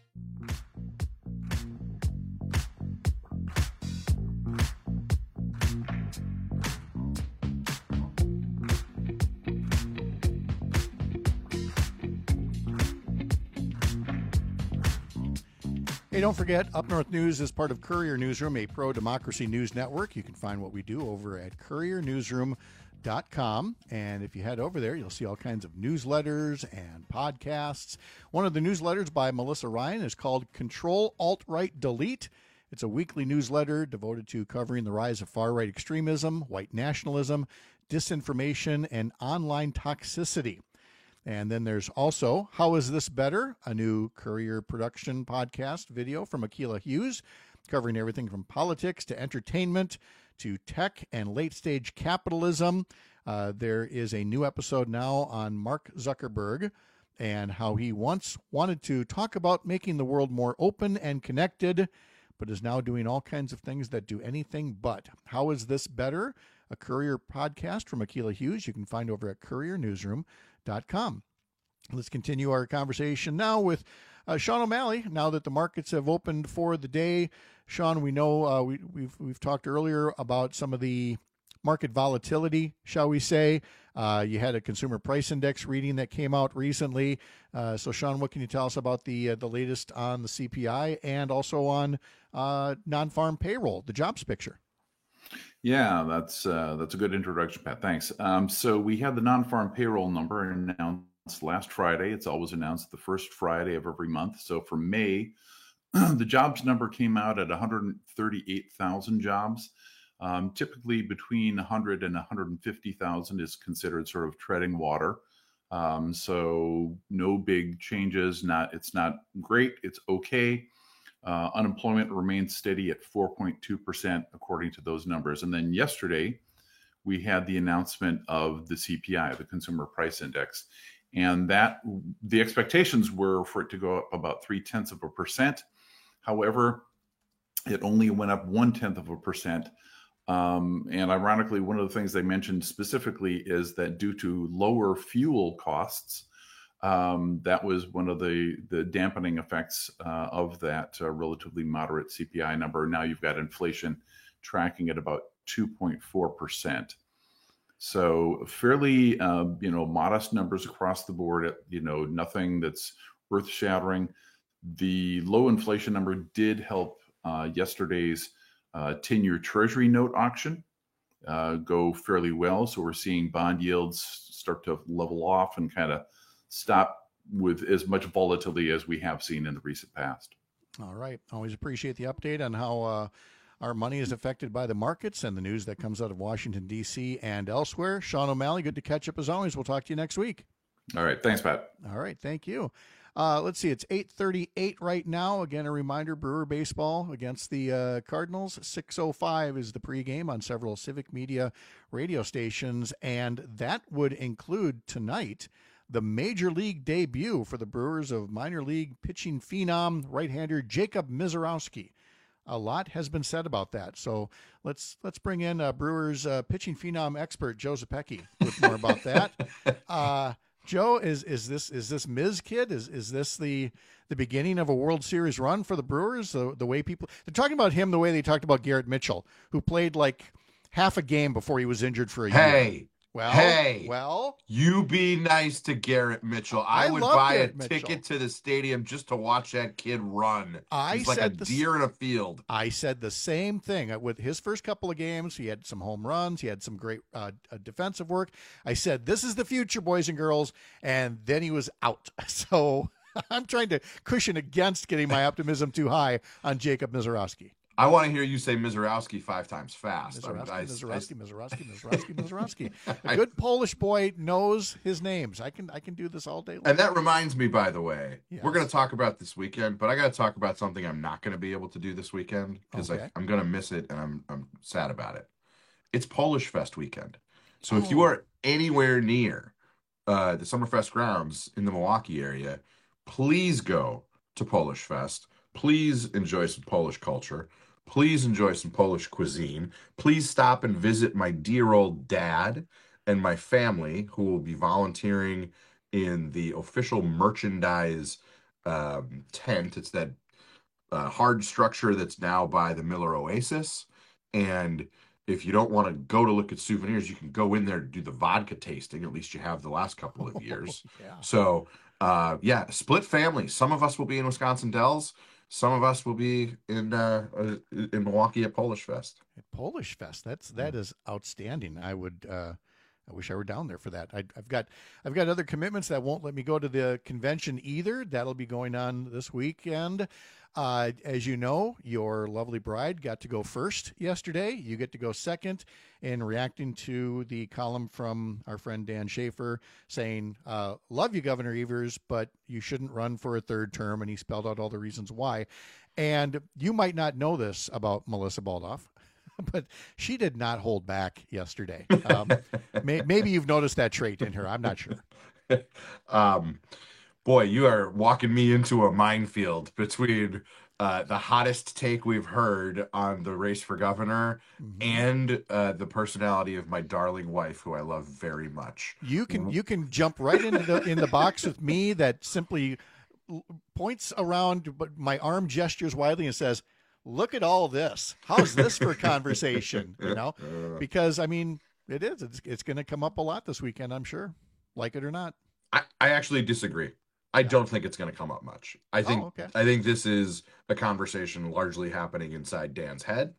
Hey, don't forget, Up North News is part of Courier Newsroom, a pro-democracy news network. You can find what we do over at courier newsroom dot com. And if you head over there, you'll see all kinds of newsletters and podcasts. One of the newsletters by Melissa Ryan is called Control, Alt-Right, Delete. It's a weekly newsletter devoted to covering the rise of far-right extremism, white nationalism, disinformation, and online toxicity. And then there's also How Is This Better? A new Courier production podcast video from Akilah Hughes, covering everything from politics to entertainment to tech and late-stage capitalism. Uh, there is a new episode now on Mark Zuckerberg and how he once wanted to talk about making the world more open and connected, but is now doing all kinds of things that do anything but. How Is This Better? A Courier podcast from Akilah Hughes. You can find over at courier newsroom dot com. Let's continue our conversation now with uh, Sean O'Malley. Now that the markets have opened for the day, Sean, we know uh, we, we've we've talked earlier about some of the market volatility, shall we say. Uh, you had a consumer price index reading that came out recently. Uh, so, Sean, what can you tell us about the uh, the latest on the C P I and also on uh, non-farm payroll, the jobs picture? Yeah, that's uh, that's a good introduction, Pat. Thanks. Um, so we had the non-farm payroll number announced last Friday. It's always announced the first Friday of every month. So for May, the jobs number came out at one hundred thirty-eight thousand jobs. Um, typically between one hundred and one hundred fifty thousand is considered sort of treading water. Um, so no big changes. Not it's not great. It's okay. Uh, unemployment remains steady at four point two percent, according to those numbers. And then yesterday, we had the announcement of the C P I, the Consumer Price Index. And that the expectations were for it to go up about three tenths of a percent. However, it only went up one tenth of a percent. Um, and ironically, one of the things they mentioned specifically is that due to lower fuel costs, Um, that was one of the, the dampening effects uh, of that uh, relatively moderate C P I number. Now you've got inflation tracking at about two point four percent. So fairly, uh, you know, modest numbers across the board, you know, nothing that's earth shattering. The low inflation number did help uh, yesterday's uh, ten-year Treasury note auction uh, go fairly well. So we're seeing bond yields start to level off and kind of stop with as much volatility as we have seen in the recent past. All right. Always appreciate the update on how uh, our money is affected by the markets and the news that comes out of Washington, D C and elsewhere. Sean O'Malley, good to catch up as always. We'll talk to you next week. All right. Thanks, Pat. All right. Thank you. Uh, let's see. It's eight thirty-eight right now. Again, a reminder, Brewer baseball against the uh, Cardinals. six oh five is the pregame on several Civic Media radio stations, and that would include tonight the major league debut for the Brewers of minor league pitching phenom right-hander Jacob Misiorowski. A lot has been said about that. So let's let's bring in uh, Brewers uh, pitching phenom expert Joe Zepecki with more about that. uh, Joe, is is this is this Miz Kid? Is is this the the beginning of a World Series run for the Brewers? The the way people they're talking about him the way they talked about Garrett Mitchell, who played like half a game before he was injured for a hey, year. Well, hey, well, you be nice to Garrett Mitchell. I, I would love buy Garrett a Mitchell. ticket to the stadium just to watch that kid run. I He's like a said the s- deer in a field. I said the same thing with his first couple of games. He had some home runs. He had some great uh, uh, defensive work. I said, this is the future, boys and girls. And then he was out. So I'm trying to cushion against getting my optimism too high on Jacob Mizorowski. I want to hear you say Mizorowski five times fast. Mizorowski, I- I- Mizorowski, Mizorowski, Mizorowski, Mizorowski. A good Polish boy knows his names. I can I can do this all day long. And that reminds me, by the way, Yes. we're going to talk about this weekend, but I got to talk about something I'm not going to be able to do this weekend because Okay. I'm going to miss it and I'm I'm sad about it. It's Polish Fest weekend. So if you Oh. are anywhere near uh, the Summerfest grounds in the Milwaukee area, please go to Polish Fest. Please enjoy some Polish culture. Please enjoy some Polish cuisine. Please stop and visit my dear old dad and my family, who will be volunteering in the official merchandise um, tent. It's that uh, hard structure that's now by the Miller Oasis. And if you don't want to go to look at souvenirs, you can go in there to do the vodka tasting. At least you have the last couple of years. Yeah. So, uh, yeah, split family. Some of us will be in Wisconsin Dells. Some of us will be in uh, uh, in Milwaukee at Polish Fest. At Polish Fest, that's that is outstanding. I would. Uh, I wish I were down there for that. I, I've got I've got other commitments that won't let me go to the convention either. That'll be going on this weekend. Uh, as you know, your lovely bride got to go first yesterday. You get to go second in reacting to the column from our friend Dan Schaefer saying, uh, love you, Governor Evers, but you shouldn't run for a third term. And he spelled out all the reasons why. And you might not know this about Melissa Baldoff, but she did not hold back yesterday. Um, may, maybe you've noticed that trait in her. I'm not sure. Um, boy, you are walking me into a minefield between uh, the hottest take we've heard on the race for governor and uh, the personality of my darling wife, who I love very much. You can you can jump right into the in the box with me that simply l- points around, but my arm gestures widely and says, "Look at all this. How's this for conversation?" You know, because I mean, it is. It's it's going to come up a lot this weekend, I'm sure, like it or not. I, I actually disagree. I don't think it's going to come up much. I think Oh, okay. I think this is a conversation largely happening inside Dan's head.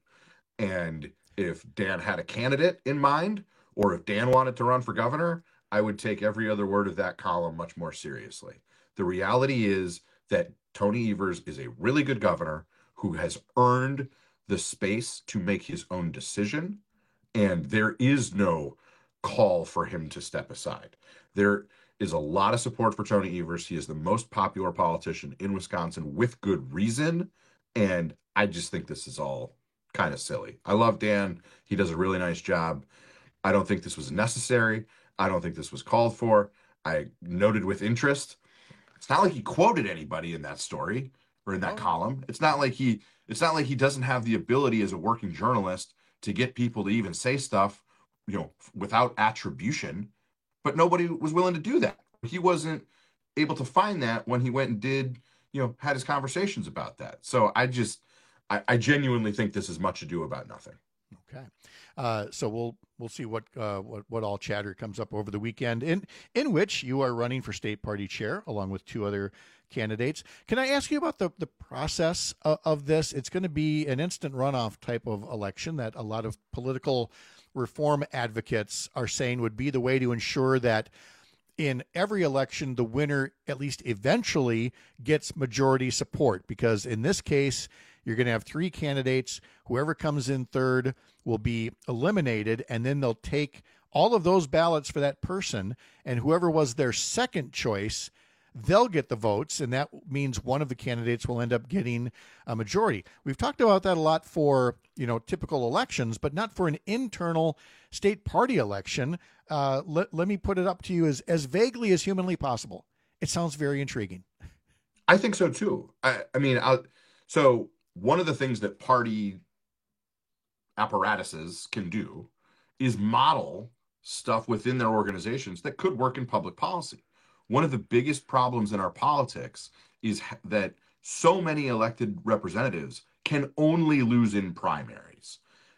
And if Dan had a candidate in mind, or if Dan wanted to run for governor, I would take every other word of that column much more seriously. The reality is that Tony Evers is a really good governor who has earned the space to make his own decision, and there is no call for him to step aside. There is a lot of support for Tony Evers. He is the most popular politician in Wisconsin with good reason, and I just think this is all kind of silly. I love Dan. He does a really nice job. I don't think this was necessary. I don't think this was called for. I noted with interest. It's not like he quoted anybody in that story or in that column. It's not like he it's not like he doesn't have the ability as a working journalist to get people to even say stuff, you know, without attribution, but nobody was willing to do that. He wasn't able to find that when he went and did, you know, had his conversations about that. So I just I, I genuinely think this is much ado about nothing. Okay, uh, so we'll we'll see what uh, what what all chatter comes up over the weekend, in in which you are running for state party chair along with two other candidates. Can I ask you about the the process of, of this? It's going to be an instant runoff type of election that a lot of political reform advocates are saying would be the way to ensure that in every election, the winner, at least eventually, gets majority support. Because in this case, you're going to have three candidates. Whoever comes in third will be eliminated, and then they'll take all of those ballots for that person, and whoever was their second choice, they'll get the votes, and that means one of the candidates will end up getting a majority. We've talked about that a lot for, you know, typical elections, but not for an internal state party election. Uh, let, let me put it up to you as, as vaguely as humanly possible. It sounds very intriguing. I think so too. I, I mean, I, so one of the things that party apparatuses can do is model stuff within their organizations that could work in public policy. one of the biggest problems in our politics is that so many elected representatives can only lose in primaries.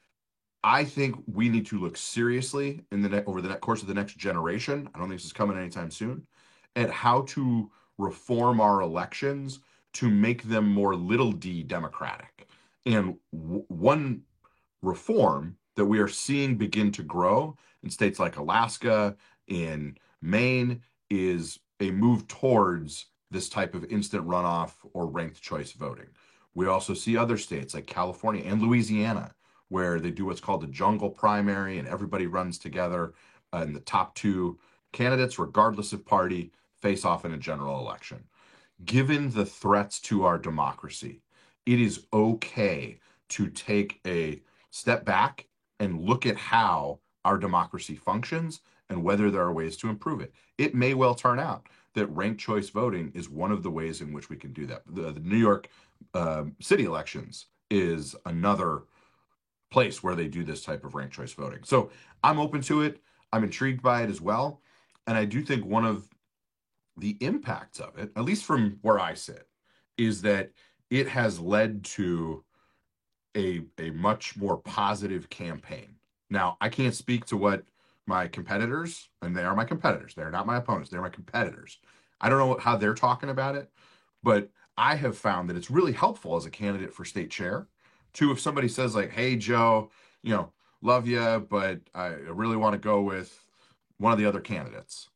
I think we need to look seriously in the ne- over the ne- course of the next generation. I don't think this is coming anytime soon, at how to reform our elections to make them more little d democratic. And w- one reform that we are seeing begin to grow in states like Alaska, in Maine, is a move towards this type of instant runoff or ranked choice voting. We also see other states like California and Louisiana, where they do what's called a jungle primary, and everybody runs together, uh, and the top two candidates, regardless of party, face off in a general election. Given the threats to our democracy, it is okay to take a step back and look at how our democracy functions and whether there are ways to improve it. It may well turn out that ranked choice voting is one of the ways in which we can do that. The, the New York uh, city elections is another place where they do this type of ranked choice voting. So I'm open to it. I'm intrigued by it as well. And I do think one of the impacts of it, at least from where I sit, is that it has led to a, a much more positive campaign. Now, I can't speak to what my competitors, and they are my competitors. They're not my opponents. They're my competitors. I don't know how they're talking about it, but I have found that it's really helpful as a candidate for state chair to, if somebody says like, hey, Joe, you know, love you, but I really want to go with one of the other candidates,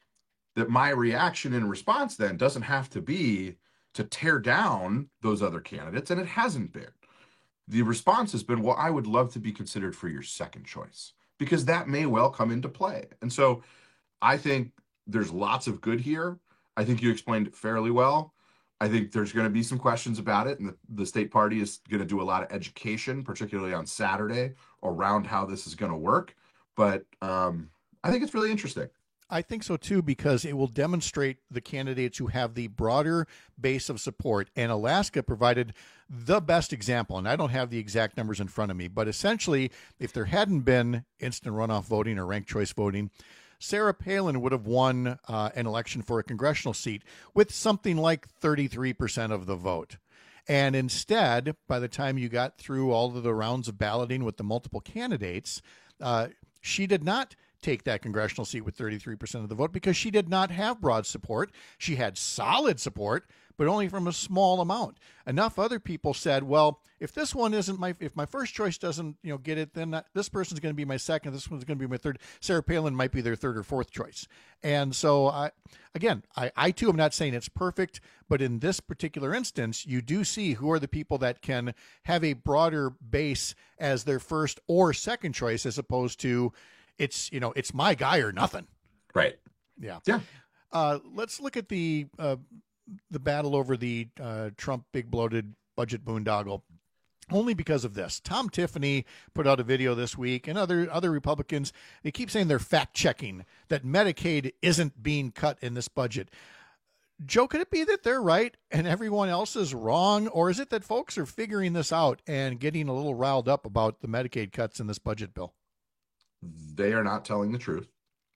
that my reaction in response then doesn't have to be to tear down those other candidates, and it hasn't been. The response has been, well, I would love to be considered for your second choice, because that may well come into play. And so I think there's lots of good here. I think you explained it fairly well. I think there's going to be some questions about it, and the, the state party is going to do a lot of education, particularly on Saturday, around how this is going to work. But um, I think it's really interesting. I think so, too, because it will demonstrate the candidates who have the broader base of support. And Alaska provided the best example. And I don't have the exact numbers in front of me, but essentially, if there hadn't been instant runoff voting or ranked choice voting, Sarah Palin would have won uh, an election for a congressional seat with something like thirty-three percent of the vote. And instead, by the time you got through all of the rounds of balloting with the multiple candidates, uh, she did not take that congressional seat with thirty-three percent of the vote because she did not have broad support. She had solid support, but only from a small amount. Enough other people said, well, if this one isn't my, if my first choice doesn't, you know, get it, then that, this person's going to be my second, this one's going to be my third. Sarah Palin might be their third or fourth choice. And so, I, again, I, I too am not saying it's perfect, but in this particular instance, you do see who are the people that can have a broader base as their first or second choice, as opposed to, it's, you know, it's my guy or nothing. Right. Yeah. Yeah. Uh, let's look at the uh, the battle over the uh, Trump big bloated budget boondoggle. Only because of this. Tom Tiffany put out a video this week, and other other Republicans, they keep saying they're fact checking that Medicaid isn't being cut in this budget. Joe, could it be that they're right and everyone else is wrong? Or is it that folks are figuring this out and getting a little riled up about the Medicaid cuts in this budget bill? They are not telling the truth.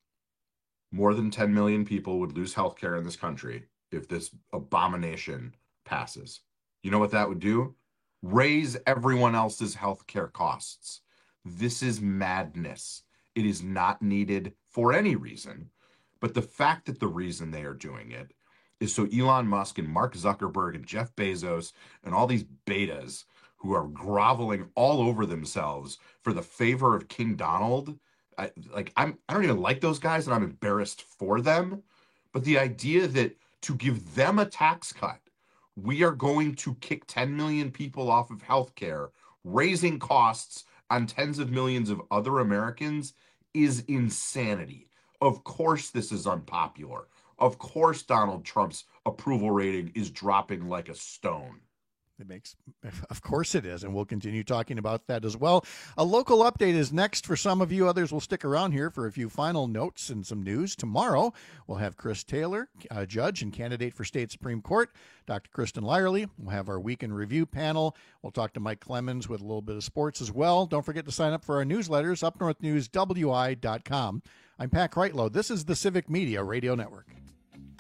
More than ten million people would lose health care in this country if this abomination passes. You know what that would do? Raise everyone else's health care costs. This is madness. It is not needed for any reason. But the fact that the reason they are doing it is so Elon Musk and Mark Zuckerberg and Jeff Bezos and all these betas who are groveling all over themselves for the favor of King Donald. I, like I'm, I don't even like those guys, and I'm embarrassed for them. But the idea that to give them a tax cut, we are going to kick ten million people off of healthcare, raising costs on tens of millions of other Americans, is insanity. Of course, this is unpopular. Of course, Donald Trump's approval rating is dropping like a stone. It makes, of course it is, and we'll continue talking about that as well. A local update is next for some of you. Others will stick around here for a few final notes and some news. Tomorrow, we'll have Chris Taylor, uh, judge and candidate for state Supreme Court, Doctor Kristen Lyerly. We'll have our Week in Review panel. We'll talk to Mike Clemens with a little bit of sports as well. Don't forget to sign up for our newsletters, up north news w i dot com. I'm Pat Kreitlow. This is the Civic Media Radio Network.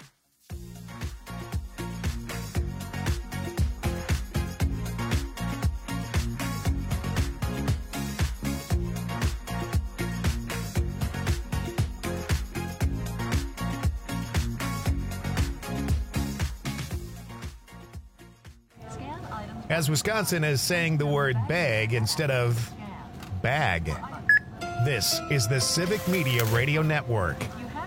As Wisconsin is saying the word bag instead of bag. This is the Civic Media Radio Network.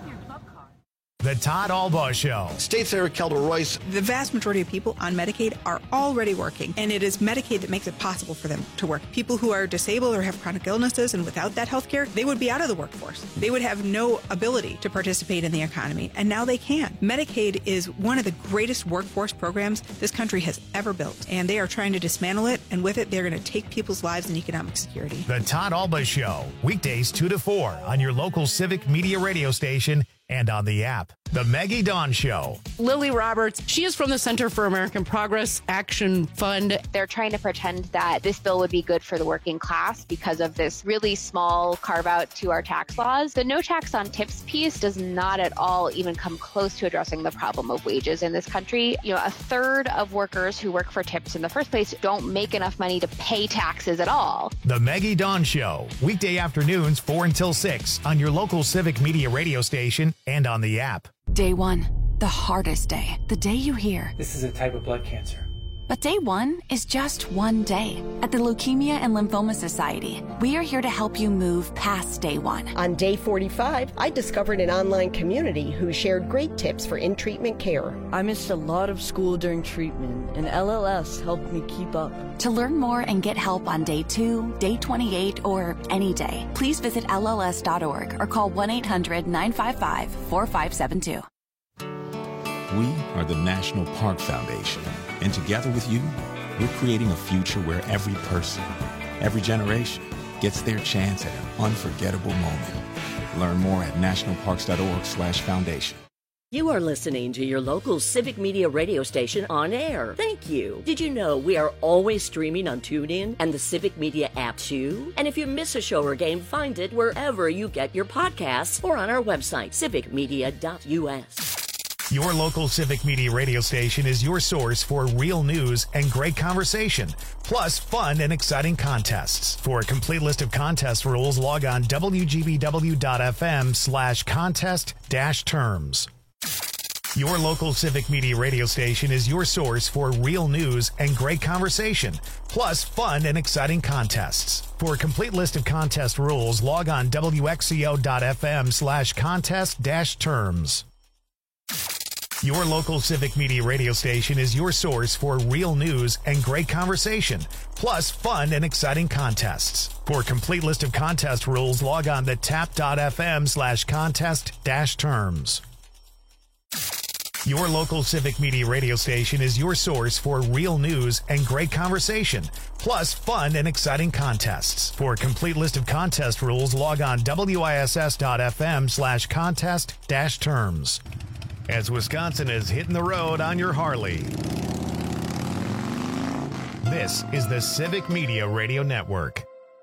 The Todd Albaugh Show. State Senator Kelda Royce. The vast majority of people on Medicaid are already working, and it is Medicaid that makes it possible for them to work. People who are disabled or have chronic illnesses and without that health care, they would be out of the workforce. They would have no ability to participate in the economy, and now they can. Medicaid is one of the greatest workforce programs this country has ever built, and they are trying to dismantle it, and with it, they're going to take people's lives and economic security. The Todd Albaugh Show, weekdays two to four on your local Civic Media radio station and on the app. The Maggie Dawn Show. Lily Roberts, she is from the Center for American Progress Action Fund. They're trying to pretend that this bill would be good for the working class because of this really small carve out to our tax laws. The no tax on tips piece does not at all even come close to addressing the problem of wages in this country. You know, a third of workers who work for tips in the first place don't make enough money to pay taxes at all. The Maggie Dawn Show, weekday afternoons four until six on your local Civic Media radio station and on the app. Day one, the hardest day, the day you hear, this is a type of blood cancer. But day one is just one day. At the Leukemia and Lymphoma Society, we are here to help you move past day one. On day forty-five, I discovered an online community who shared great tips for in-treatment care. I missed a lot of school during treatment, and L L S helped me keep up. To learn more and get help on day two, day twenty-eight, or any day, please visit L L S dot org or call one eight hundred nine five five four five seven two. We are the National Park Foundation, and together with you, we're creating a future where every person, every generation, gets their chance at an unforgettable moment. Learn more at national parks dot org slash foundation. You are listening to your local Civic Media radio station on air. Thank you. Did you know we are always streaming on TuneIn and the Civic Media app too? And if you miss a show or game, find it wherever you get your podcasts or on our website, civic media dot U S. Your local Civic Media radio station is your source for real news and great conversation, plus fun and exciting contests. For a complete list of contest rules, log on W G B W dot F M slash contest dash terms. Your local Civic Media radio station is your source for real news and great conversation, plus fun and exciting contests. For a complete list of contest rules, log on W X C O dot F M slash contest dash terms. Your local Civic Media radio station is your source for real news and great conversation, plus fun and exciting contests. For a complete list of contest rules, log on to tap dot F M slash contest dash terms. Your local Civic Media radio station is your source for real news and great conversation, plus fun and exciting contests. For a complete list of contest rules, log on W I S S dot F M slash contest dash terms. As Wisconsin is hitting the road on your Harley. This is the Civic Media Radio Network.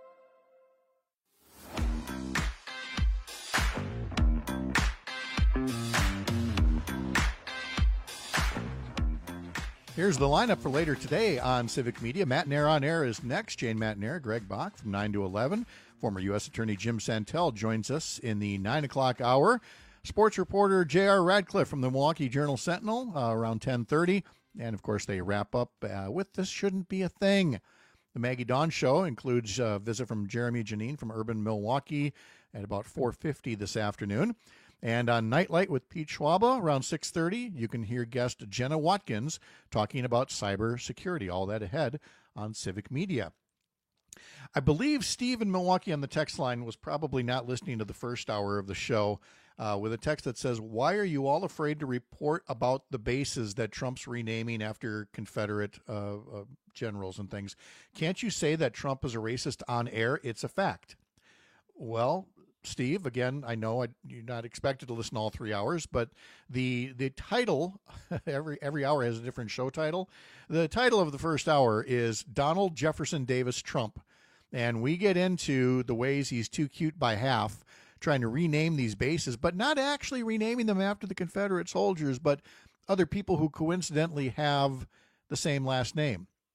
Here's the lineup for later today on Civic Media. Matt Nair on Air is next. Jane Matt Nair, Greg Bach from nine to eleven. Former U S Attorney Jim Santel joins us in the nine o'clock hour. Sports reporter J R Radcliffe from the Milwaukee Journal-Sentinel uh, around ten thirty. And, of course, they wrap up uh, with This Shouldn't Be a Thing. The Maggie Dawn Show includes a visit from Jeremy Janine from Urban Milwaukee at about four fifty this afternoon. And on Nightlight with Pete Schwaba around six thirty, you can hear guest Jenna Watkins talking about cybersecurity. All that ahead on Civic Media. I believe Steve in Milwaukee on the text line was probably not listening to the first hour of the show uh, with a text that says, why are you all afraid to report about the bases that Trump's renaming after Confederate uh, uh, generals and things? Can't you say that Trump is a racist on air? It's a fact. Well, Steve, again, I know I, you're not expected to listen all three hours, but the the title, every every hour has a different show title. The title of the first hour is Donald Jefferson Davis Trump. And we get into the ways he's too cute by half, trying to rename these bases, but not actually renaming them after the Confederate soldiers, but other people who coincidentally have the same last name.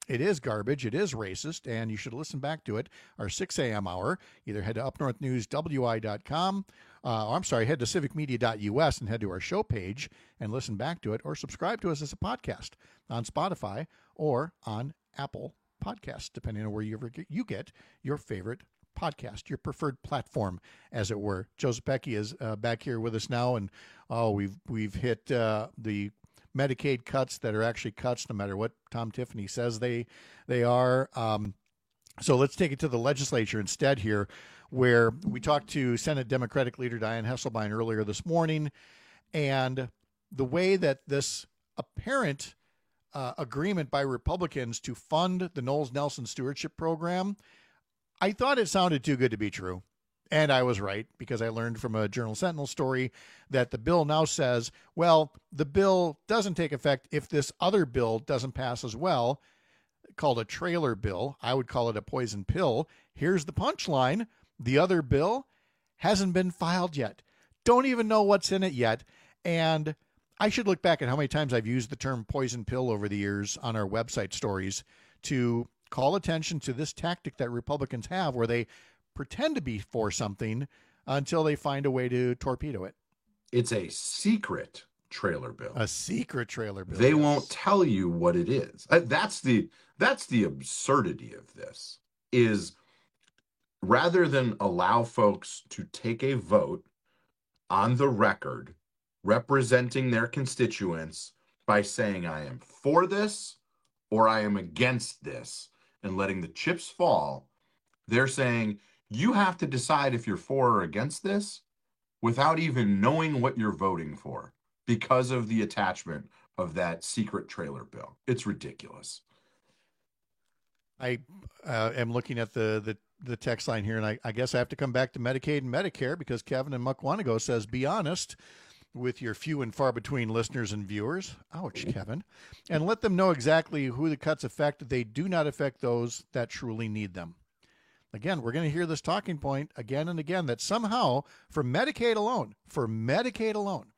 It is garbage. It is racist, and you should listen back to it. Our six a.m. hour. Either head to up north news w i dot com. Uh, I'm sorry, head to civic media dot u s and head to our show page and listen back to it, or subscribe to us as a podcast on Spotify or on Apple Podcasts, depending on where you, ever get, you get your favorite podcast, your preferred platform, as it were. Joseph Becky is uh, back here with us now, and oh, we've we've hit uh, the Medicaid cuts that are actually cuts, no matter what Tom Tiffany says they they are. Um, so let's take it to the legislature instead here, where we talked to Senate Democratic Leader Dianne Hesselbein earlier this morning, and the way that this apparent uh, agreement by Republicans to fund the Knowles Nelson Stewardship Program, I thought it sounded too good to be true. And I was right, because I learned from a Journal Sentinel story that the bill now says, well, the bill doesn't take effect if this other bill doesn't pass as well, called a trailer bill. I would call it a poison pill. Here's the punchline. The other bill hasn't been filed yet. Don't even know what's in it yet. And I should look back at how many times I've used the term poison pill over the years on our website stories to call attention to this tactic that Republicans have, where they pretend to be for something until they find a way to torpedo it. It's a secret trailer bill. A secret trailer bill. They yes. won't tell you what it is. Uh, That's the that's the absurdity of this, is rather than allow folks to take a vote on the record representing their constituents by saying, I am for this or I am against this, and letting the chips fall, they're saying, you have to decide if you're for or against this without even knowing what you're voting for because of the attachment of that secret trailer bill. It's ridiculous. I uh, am looking at the, the, the text line here, and I, I guess I have to come back to Medicaid and Medicare, because Kevin in Mukwanago says, be honest with your few and far between listeners and viewers. Ouch, Kevin. And let them know exactly who the cuts affect. They do not affect those that truly need them. Again, we're going to hear this talking point again and again, that somehow for Medicaid alone, for Medicaid alone,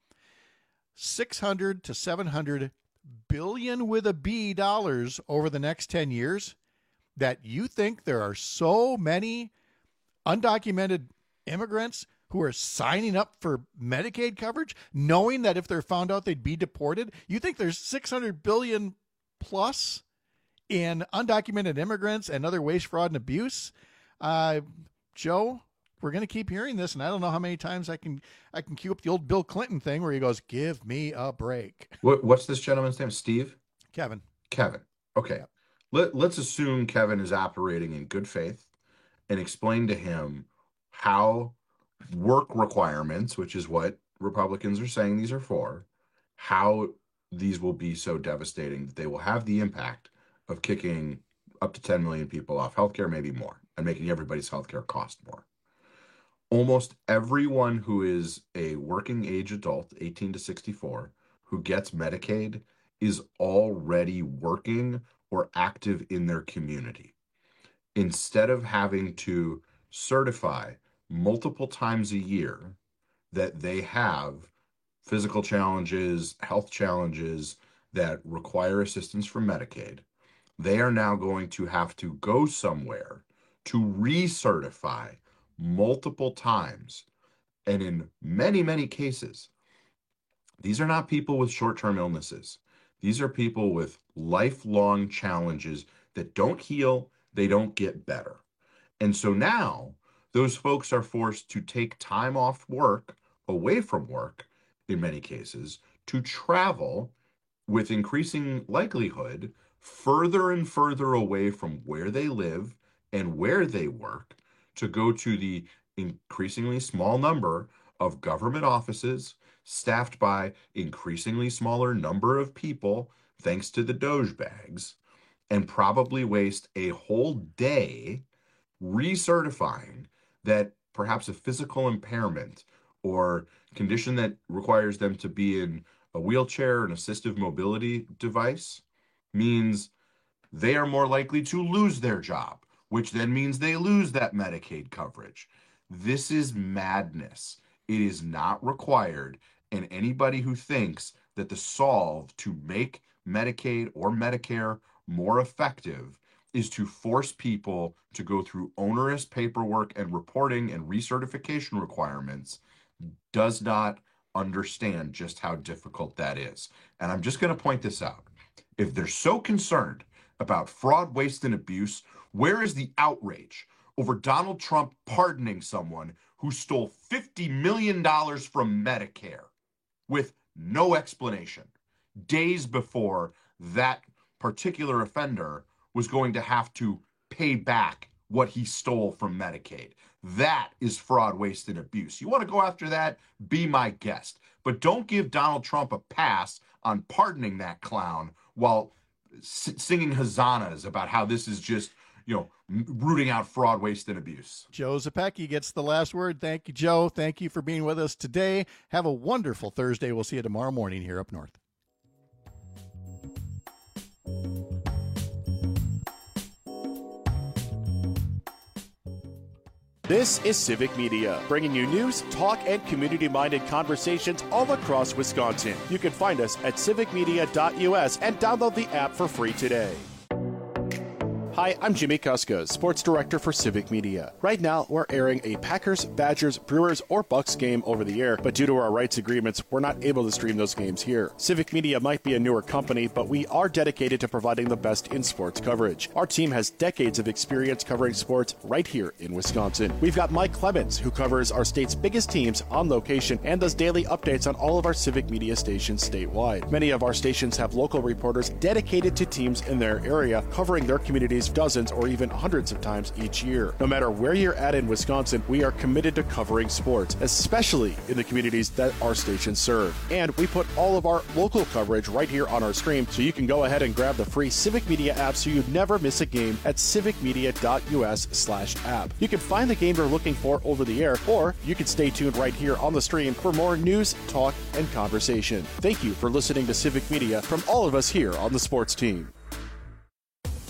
six hundred to seven hundred billion with a B dollars over the next ten years, that you think there are so many undocumented immigrants who are signing up for Medicaid coverage, knowing that if they're found out they'd be deported. You think there's six hundred billion plus in undocumented immigrants and other waste, fraud, and abuse? Uh, Joe, we're going to keep hearing this, and I don't know how many times I can I can cue up the old Bill Clinton thing where he goes, give me a break. What, what's this gentleman's name? Steve? Kevin. Kevin. Okay. Yep. Let, let's assume Kevin is operating in good faith and explain to him how work requirements, which is what Republicans are saying these are for, how these will be so devastating that they will have the impact of kicking up to ten million people off healthcare, maybe more, and making everybody's healthcare cost more. Almost everyone who is a working age adult, eighteen to sixty-four, who gets Medicaid is already working or active in their community. Instead of having to certify multiple times a year that they have physical challenges, health challenges that require assistance from Medicaid, they are now going to have to go somewhere to recertify multiple times. And in many, many cases, these are not people with short-term illnesses. These are people with lifelong challenges that don't heal, they don't get better. And so now those folks are forced to take time off work, away from work in many cases, to travel with increasing likelihood further and further away from where they live and where they work, to go to the increasingly small number of government offices staffed by increasingly smaller number of people, thanks to the Doge bags, and probably waste a whole day recertifying that perhaps a physical impairment or condition that requires them to be in a wheelchair, an assistive mobility device, means they are more likely to lose their job, which then means they lose that Medicaid coverage. This is madness. It is not required, and anybody who thinks that the solve to make Medicaid or Medicare more effective is to force people to go through onerous paperwork and reporting and recertification requirements does not understand just how difficult that is. And I'm just going to point this out. If they're so concerned about fraud, waste, and abuse, where is the outrage over Donald Trump pardoning someone who stole fifty million dollars from Medicare with no explanation, days before that particular offender was going to have to pay back what he stole from Medicaid? That is fraud, waste, and abuse. You want to go after that? Be my guest. But don't give Donald Trump a pass on pardoning that clown while s- singing hosannas about how this is just, you know, rooting out fraud, waste, and abuse. Joe Zepecki gets the last word. Thank you, Joe. Thank you for being with us today. Have a wonderful Thursday. We'll see you tomorrow morning here up north. This is Civic Media, bringing you news, talk, and community-minded conversations all across Wisconsin. You can find us at civic media dot U S and download the app for free today. Hi, I'm Jimmy Kuska, Sports Director for Civic Media. Right now, we're airing a Packers, Badgers, Brewers, or Bucks game over the air, but due to our rights agreements, we're not able to stream those games here. Civic Media might be a newer company, but we are dedicated to providing the best in sports coverage. Our team has decades of experience covering sports right here in Wisconsin. We've got Mike Clemens, who covers our state's biggest teams on location and does daily updates on all of our Civic Media stations statewide. Many of our stations have local reporters dedicated to teams in their area, covering their communities dozens or even hundreds of times each year. No matter where you're at in Wisconsin, we are committed to covering sports, especially in the communities that our stations serve. And we put all of our local coverage right here on our stream, so you can go ahead and grab the free Civic Media app so you never miss a game at civic media dot U S slash app. You can find the game you're looking for over the air, or you can stay tuned right here on the stream for more news, talk, and conversation. Thank you for listening to Civic Media from all of us here on the sports team.